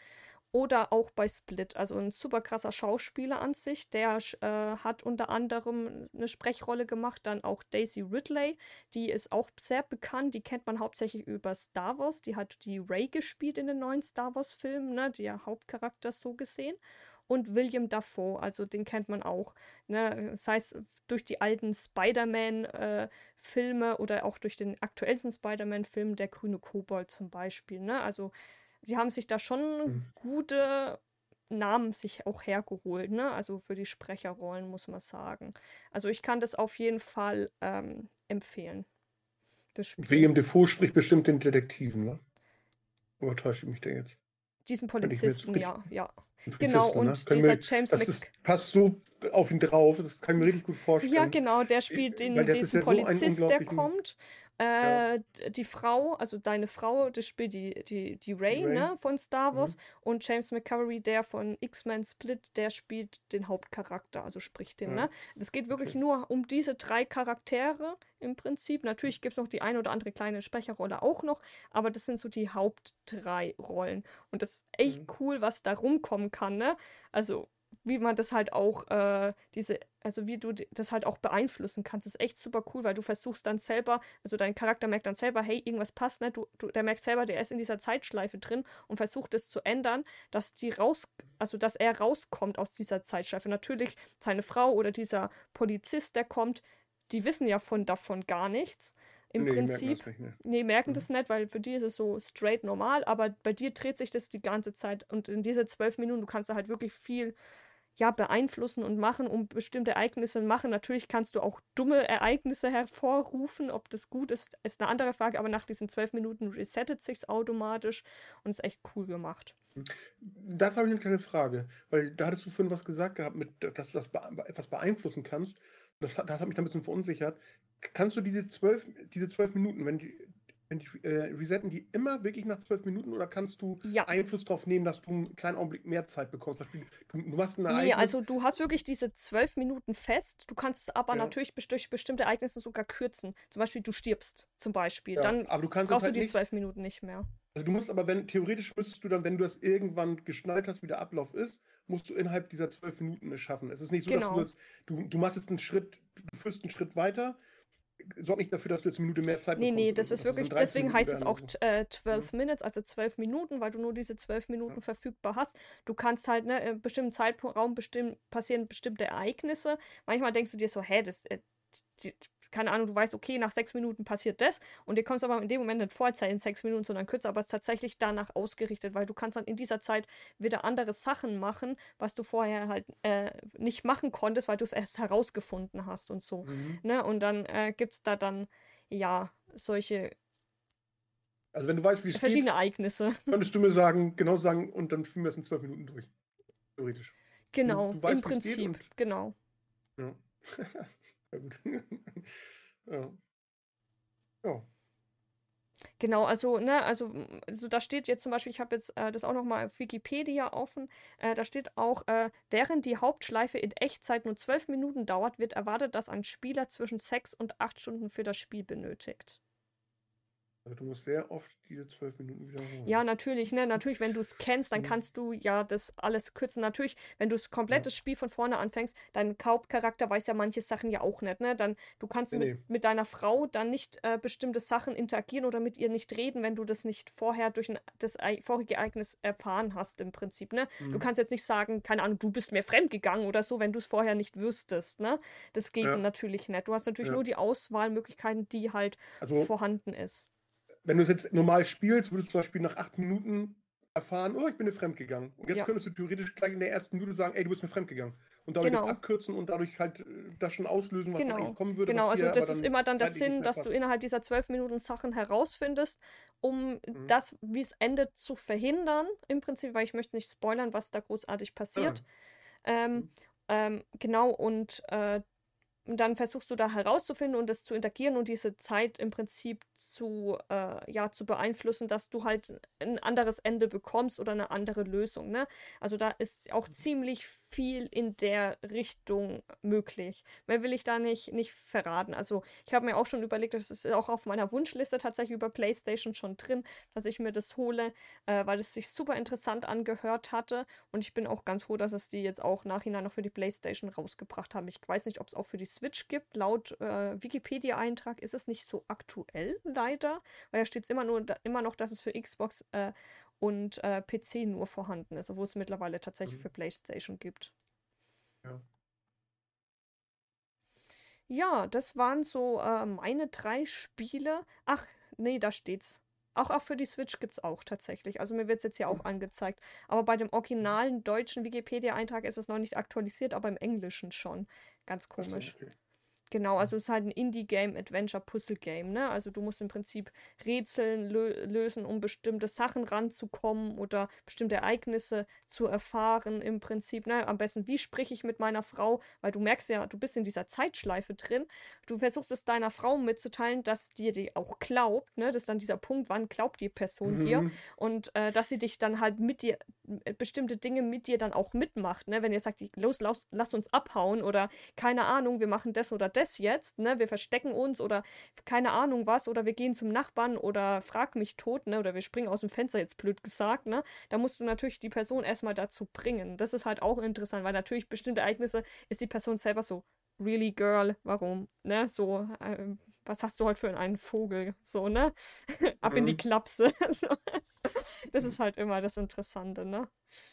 oder auch bei Split. Also ein super krasser Schauspieler an sich. Der äh, hat unter anderem eine Sprechrolle gemacht. Dann auch Daisy Ridley. Die ist auch sehr bekannt. Die kennt man hauptsächlich über Star Wars. Die hat die Rey gespielt in den neuen Star Wars-Filmen, ne? Der Hauptcharakter so gesehen. Und William Dafoe, also den kennt man auch. Ne? Das heißt, durch die alten Spider-Man-Filme äh, oder auch durch den aktuellsten Spider-Man-Film, der grüne Kobold zum Beispiel. Ne? Also sie haben sich da schon Mhm. gute Namen sich auch hergeholt, ne? Also für die Sprecherrollen, muss man sagen. Also ich kann das auf jeden Fall ähm, empfehlen, das Spiel. William Defoe spricht bestimmt den Detektiven, ne? Oder täusche ich mich da jetzt? Diesen Wenn ich mir jetzt Polizisten, richtig. ja, ja. Den Genau, Polizisten, ne? und Können dieser wir, James das Mc... ist, passt so auf ihn drauf, das kann ich mir richtig gut Ja, vorstellen. genau, der Ich, spielt weil den, das ist diesen ja so einen Polizist, der unglaublichen. kommt. Ja, Äh, d- die Frau, also deine Frau, das spielt die, die, die die Rey, Ray. ne, von Star Wars. Mhm. Und James McCavery, der von X-Men Split, der spielt den Hauptcharakter, also spricht den, Ja, ne. Es geht wirklich okay. nur um diese drei Charaktere im Prinzip. Natürlich gibt es noch die eine oder andere kleine Sprecherrolle auch noch, aber das sind so die Haupt drei Rollen. Und das ist echt Mhm. cool, was da rumkommen kann, ne. Also wie man das halt auch, äh, diese, also wie du das halt auch beeinflussen kannst, ist echt super cool, weil du versuchst dann selber, also dein Charakter merkt dann selber, hey, irgendwas passt nicht, du, du, der merkt selber, der ist in dieser Zeitschleife drin und versucht es zu ändern, dass die raus, also dass er rauskommt aus dieser Zeitschleife. Natürlich seine Frau oder dieser Polizist, der kommt, die wissen ja von davon gar nichts. Im Nee, die merken Prinzip, das nicht, ne? nee, merken Mhm. das nicht, weil für die ist es so straight normal, aber bei dir dreht sich das die ganze Zeit und in diese zwölf Minuten, du kannst da halt wirklich viel ja, beeinflussen und machen, um bestimmte Ereignisse machen. Natürlich kannst du auch dumme Ereignisse hervorrufen. Ob das gut ist, ist eine andere Frage, aber nach diesen zwölf Minuten resettet sich's automatisch und ist echt cool gemacht. Das habe ich eine kleine Frage, weil da hattest du vorhin was gesagt gehabt, mit, dass du das bee- etwas beeinflussen kannst. Das, hat- das hat mich da ein bisschen verunsichert. Kannst du diese zwölf, diese zwölf Minuten, wenn die, wenn die äh, resetten die immer wirklich nach zwölf Minuten oder kannst du Ja, Einfluss darauf nehmen, dass du einen kleinen Augenblick mehr Zeit bekommst? Zum Beispiel, du, du machst ein nee, Ereignis, also du hast wirklich diese zwölf Minuten fest. Du kannst es aber ja, natürlich best- durch bestimmte Ereignisse sogar kürzen. Zum Beispiel, du stirbst, zum Beispiel. ja, Dann aber du kannst es brauchst du halt die nicht. zwölf Minuten nicht mehr. Also du musst aber, wenn, theoretisch müsstest du dann, wenn du das irgendwann geschnallt hast, wie der Ablauf ist, musst du innerhalb dieser zwölf Minuten es schaffen. Es ist nicht so, dass du Genau. jetzt, du, du machst jetzt einen Schritt, du führst einen Schritt weiter, sorg nicht dafür, dass du jetzt eine Minute mehr Zeit Nee, nee, bekommst oder das so, ist dass es dann wirklich, dreizehn deswegen Minuten heißt es werden oder auch so. t- äh, Ja, zwölf Minutes, also zwölf Minuten, weil du nur diese zwölf ja, Minuten verfügbar hast. Du kannst halt, ne, in einem bestimmten Zeitraum bestimmt, passieren bestimmte Ereignisse. Manchmal denkst du dir so, hä, das, äh, die, keine Ahnung, du weißt, okay, nach sechs Minuten passiert das und dir kommst aber in dem Moment nicht vor, in sechs Minuten, sondern kürzer, aber es ist tatsächlich danach ausgerichtet, weil du kannst dann in dieser Zeit wieder andere Sachen machen, was du vorher halt äh, nicht machen konntest, weil du es erst herausgefunden hast und so. mhm. Ne? Und dann äh, gibt es da dann, ja, solche Also wenn du weißt, wie es verschiedene geht, Ereignisse. könntest du mir sagen, genau sagen, und dann spielen wir es in zwölf Minuten durch. Theoretisch. Du, Genau, du im weißt, wie es geht Prinzip, und genau. ja. Ja, gut. Ja. Ja. Genau, also, ne, also, mm, also da steht jetzt zum Beispiel, ich habe jetzt äh, das auch nochmal auf Wikipedia offen, äh, da steht auch, äh, während die Hauptschleife in Echtzeit nur zwölf Minuten dauert, wird erwartet, dass ein Spieler zwischen sechs und acht Stunden für das Spiel benötigt. Also du musst sehr oft diese zwölf Minuten Ja, wiederholen. natürlich, ne? Natürlich, wenn du es kennst, dann Mhm. kannst du ja das alles kürzen. Natürlich, wenn du das Ja. komplette Spiel von vorne anfängst, dein Hauptcharakter weiß ja manche Sachen ja auch nicht, ne? Dann, du kannst Nee, mit, nee. mit deiner Frau dann nicht äh, bestimmte Sachen interagieren oder mit ihr nicht reden, wenn du das nicht vorher durch ein, das ei- vorige Ereignis erfahren hast, im Prinzip, ne? Du Mhm. kannst jetzt nicht sagen, keine Ahnung, du bist mir fremdgegangen oder so, wenn du es vorher nicht wüsstest, ne? Das geht Ja, natürlich nicht. Du hast natürlich ja. nur die Auswahlmöglichkeiten, die halt Also vorhanden ist. wenn du es jetzt normal spielst, würdest du zum Beispiel nach acht Minuten erfahren, oh, ich bin dir fremdgegangen. Und jetzt Ja, könntest du theoretisch gleich in der ersten Minute sagen, ey, du bist mir fremdgegangen. Und dadurch das genau. abkürzen und dadurch halt äh, das schon auslösen, was dann eigentlich Genau, kommen würde, genau. was Also dir aber das ist dann immer dann der zeitlich nicht Sinn, mehr dass du passt. innerhalb dieser zwölf Minuten Sachen herausfindest, um Mhm. das, wie es endet, zu verhindern. Im Prinzip, weil ich möchte nicht spoilern, was da großartig Ah. passiert. Ähm, Mhm. ähm, genau, und äh, dann versuchst du da herauszufinden und das zu interagieren und diese Zeit im Prinzip zu, äh, ja, zu beeinflussen, dass du halt ein anderes Ende bekommst oder eine andere Lösung, ne? Also da ist auch ziemlich viel in der Richtung möglich. Mehr will ich da nicht, nicht verraten. Also ich habe mir auch schon überlegt, das ist auch auf meiner Wunschliste tatsächlich über PlayStation schon drin, dass ich mir das hole, äh, weil es sich super interessant angehört hatte. Und ich bin auch ganz froh, dass es die jetzt auch nachhinein noch für die PlayStation rausgebracht haben. Ich weiß nicht, ob es auch für die Switch gibt. Laut äh, Wikipedia-Eintrag ist es nicht so aktuell, leider. Weil da steht es immer, nur, da, immer noch, dass es für Xbox äh, und äh, P C nur vorhanden ist, obwohl es mittlerweile tatsächlich Mhm. für PlayStation gibt. Ja. Ja, das waren so äh, meine drei Spiele. Ach, nee, da steht's. Auch, auch für die Switch gibt's auch tatsächlich. Also mir wird es jetzt hier auch Hm. angezeigt. Aber bei dem originalen deutschen Wikipedia-Eintrag ist es noch nicht aktualisiert, aber im Englischen schon. Ganz Ach so, komisch. okay. Genau, Hm. also es ist halt ein Indie-Game, Adventure-Puzzle-Game, ne? Also du musst im Prinzip Rätseln lö lösen, um bestimmte Sachen ranzukommen oder bestimmte Ereignisse zu erfahren im Prinzip, ne? Am besten, wie spreche ich mit meiner Frau? Weil du merkst ja, du bist in dieser Zeitschleife drin. Du versuchst es deiner Frau mitzuteilen, dass dir die auch glaubt, ne? Das ist dann dieser Punkt, wann glaubt die Person dir? Mhm. Und äh, dass sie dich dann halt mit dir, äh, bestimmte Dinge mit dir dann auch mitmacht, ne? Wenn ihr sagt, los, lass, lass uns abhauen oder keine Ahnung, wir machen das oder das jetzt, ne? Wir verstecken uns oder keine Ahnung was oder wir gehen zum Nachbarn oder frag mich tot, ne? Oder wir springen aus dem Fenster, jetzt blöd gesagt, ne? Da musst du natürlich die Person erstmal dazu bringen. Das ist halt auch interessant, weil natürlich bestimmte Ereignisse ist die Person selber so, really girl, warum, ne? So, ähm, was hast du heute für einen Vogel? So, ne? Ab in die Mhm. Klapse. So. Das ist halt immer das Interessante, ne?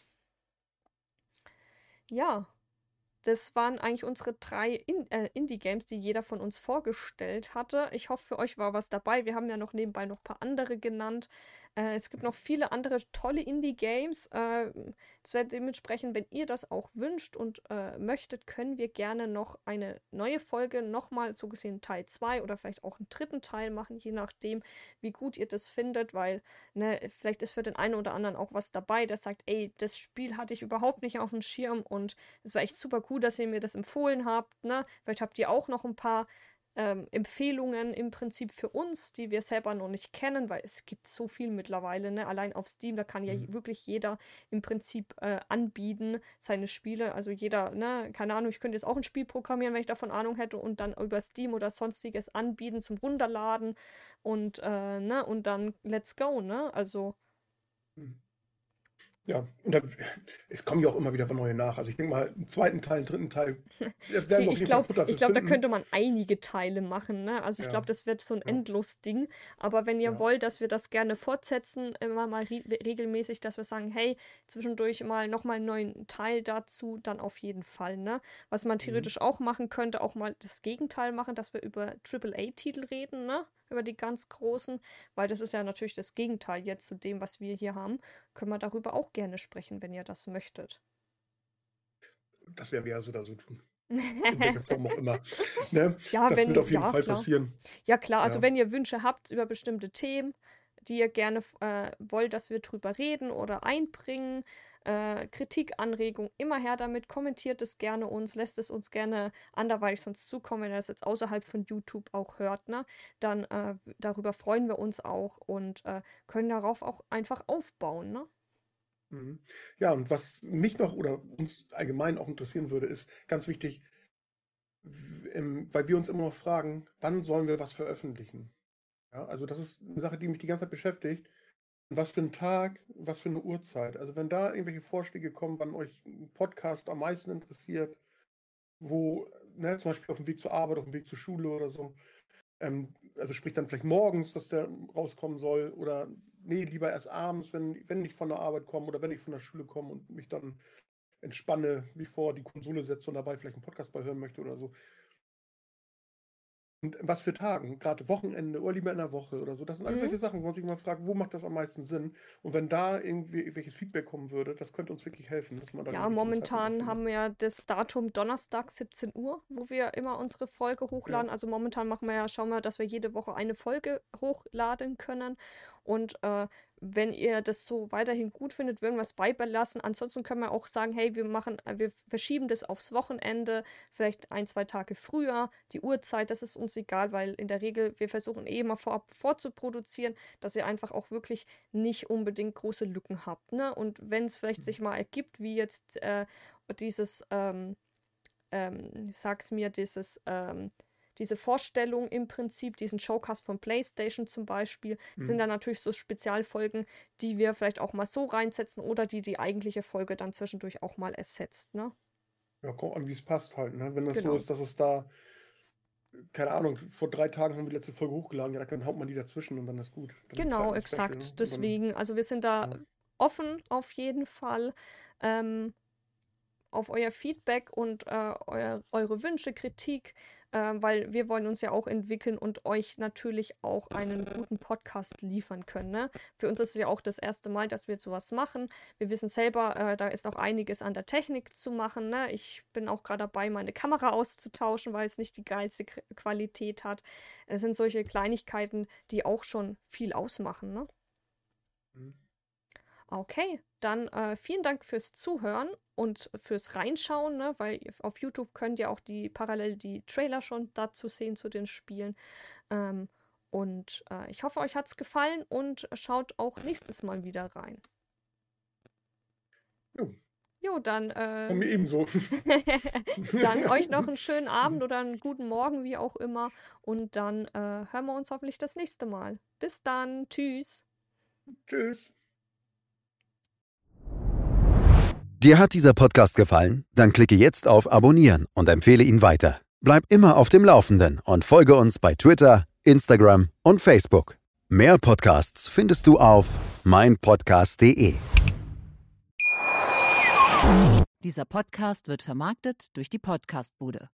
Ja. Das waren eigentlich unsere drei In äh, Indie-Games, die jeder von uns vorgestellt hatte. Ich hoffe, für euch war was dabei. Wir haben ja noch nebenbei noch ein paar andere genannt. Äh, es gibt noch viele andere tolle Indie-Games. Äh, dementsprechend, wenn ihr das auch wünscht und äh, möchtet, können wir gerne noch eine neue Folge, nochmal so gesehen Teil zwei oder vielleicht auch einen dritten Teil machen, je nachdem, wie gut ihr das findet, weil ne, vielleicht ist für den einen oder anderen auch was dabei, der sagt, ey, das Spiel hatte ich überhaupt nicht auf dem Schirm und es war echt super cool, dass ihr mir das empfohlen habt. Ne? Vielleicht habt ihr auch noch ein paar ähm, Empfehlungen im Prinzip für uns, die wir selber noch nicht kennen, weil es gibt so viel mittlerweile. Ne? Allein auf Steam, da kann ja Mhm. wirklich jeder im Prinzip äh, anbieten, seine Spiele. Also jeder, ne, keine Ahnung, ich könnte jetzt auch ein Spiel programmieren, wenn ich davon Ahnung hätte und dann über Steam oder sonstiges anbieten zum Runterladen und, äh, ne, und dann let's go, ne? Also. Mhm. Ja, und da, es kommen ja auch immer wieder neue nach. Also ich denke mal, einen zweiten Teil, einen dritten Teil, da Die, werden wir auf ich jeden Fall glaube, Futter ich für glaub, da finden. könnte man einige Teile machen, ne? Also ich glaube, Ja, das wird so ein ja, endlos Ding. Aber wenn ihr ja. wollt, dass wir das gerne fortsetzen, immer mal re regelmäßig, dass wir sagen, hey, zwischendurch mal nochmal einen neuen Teil dazu, dann auf jeden Fall, ne? Was man Mhm. theoretisch auch machen könnte, auch mal das Gegenteil machen, dass wir über Triple A titel reden, ne? Über die ganz großen, weil das ist ja natürlich das Gegenteil jetzt zu dem, was wir hier haben. Können wir darüber auch gerne sprechen, wenn ihr das möchtet. Das werden wir ja so oder so tun. In welcher Form auch immer. Ne? Ja, Das wird wenn, auf jeden ja, Fall klar. passieren. Ja, klar, also Ja. wenn ihr Wünsche habt über bestimmte Themen, die ihr gerne äh, wollt, dass wir drüber reden oder einbringen, äh, Kritik, Anregung, immer her damit, kommentiert es gerne uns, lässt es uns gerne anderweitig sonst zukommen, wenn ihr das jetzt außerhalb von YouTube auch hört, ne? Dann äh, darüber freuen wir uns auch und äh, können darauf auch einfach aufbauen, ne? Mhm. Ja, und was mich noch oder uns allgemein auch interessieren würde, ist ganz wichtig, w- ähm, weil wir uns immer noch fragen, wann sollen wir was veröffentlichen? Ja, also das ist eine Sache, die mich die ganze Zeit beschäftigt. Was für ein Tag, was für eine Uhrzeit. Also wenn da irgendwelche Vorschläge kommen, wann euch ein Podcast am meisten interessiert, wo, ne, zum Beispiel auf dem Weg zur Arbeit, auf dem Weg zur Schule oder so, ähm, also sprich dann vielleicht morgens, dass der rauskommen soll oder nee, lieber erst abends, wenn, wenn ich von der Arbeit komme oder wenn ich von der Schule komme und mich dann entspanne, wie vor die Konsole setze und dabei vielleicht einen Podcast bei hören möchte oder so. Und was für Tagen, gerade Wochenende oder lieber in der Woche oder so. Das sind alles Mhm. solche Sachen, wo man sich immer fragt, wo macht das am meisten Sinn? Und wenn da irgendwie welches Feedback kommen würde, das könnte uns wirklich helfen, dass man da den Ja, richtigen Zeitpunkt auch momentan findet. haben wir ja das Datum Donnerstag siebzehn Uhr, wo wir immer unsere Folge Ja. hochladen. Also momentan machen wir ja, schauen wir, dass wir jede Woche eine Folge hochladen können. Und äh, wenn ihr das so weiterhin gut findet, würden wir es beibelassen. Ansonsten können wir auch sagen, hey, wir machen, wir verschieben das aufs Wochenende, vielleicht ein, zwei Tage früher, die Uhrzeit, das ist uns egal, weil in der Regel, wir versuchen eh immer vorab vorzuproduzieren, dass ihr einfach auch wirklich nicht unbedingt große Lücken habt, ne? Und wenn es vielleicht sich mal ergibt, wie jetzt äh, dieses, ähm, ähm, sag's mir, dieses, ähm, diese Vorstellung im Prinzip, diesen Showcast von PlayStation zum Beispiel, mhm. sind dann natürlich so Spezialfolgen, die wir vielleicht auch mal so reinsetzen oder die die eigentliche Folge dann zwischendurch auch mal ersetzt, ne? Ja, kommt an, wie es passt halt, ne? Wenn das Genau. so ist, dass es da, keine Ahnung, vor drei Tagen haben wir die letzte Folge hochgeladen, ja, dann haut man die dazwischen und dann ist gut. Dann genau, halt exakt. Special, ne? Deswegen, also wir sind da ja. offen auf jeden Fall. Ähm, auf euer Feedback und äh, euer, eure Wünsche, Kritik, äh, weil wir wollen uns ja auch entwickeln und euch natürlich auch einen guten Podcast liefern können. Ne? Für uns ist es ja auch das erste Mal, dass wir sowas machen. Wir wissen selber, äh, da ist noch einiges an der Technik zu machen. Ne? Ich bin auch gerade dabei, meine Kamera auszutauschen, weil es nicht die geilste K- Qualität hat. Es sind solche Kleinigkeiten, die auch schon viel ausmachen. Ne? Mhm. Okay, dann äh, vielen Dank fürs Zuhören und fürs Reinschauen, ne? Weil auf YouTube könnt ihr auch die parallel die Trailer schon dazu sehen zu den Spielen. Ähm, und äh, ich hoffe, euch hat's gefallen und schaut auch nächstes Mal wieder rein. Jo. Jo, dann. Äh, Und mir ebenso. Dann euch noch einen schönen Abend oder einen guten Morgen, wie auch immer. Und dann äh, hören wir uns hoffentlich das nächste Mal. Bis dann. Tschüss. Tschüss. Dir hat dieser Podcast gefallen? Dann klicke jetzt auf Abonnieren und empfehle ihn weiter. Bleib immer auf dem Laufenden und folge uns bei Twitter, Instagram und Facebook. Mehr Podcasts findest du auf meinpodcast punkt de. Dieser Podcast wird vermarktet durch die Podcast-Bude.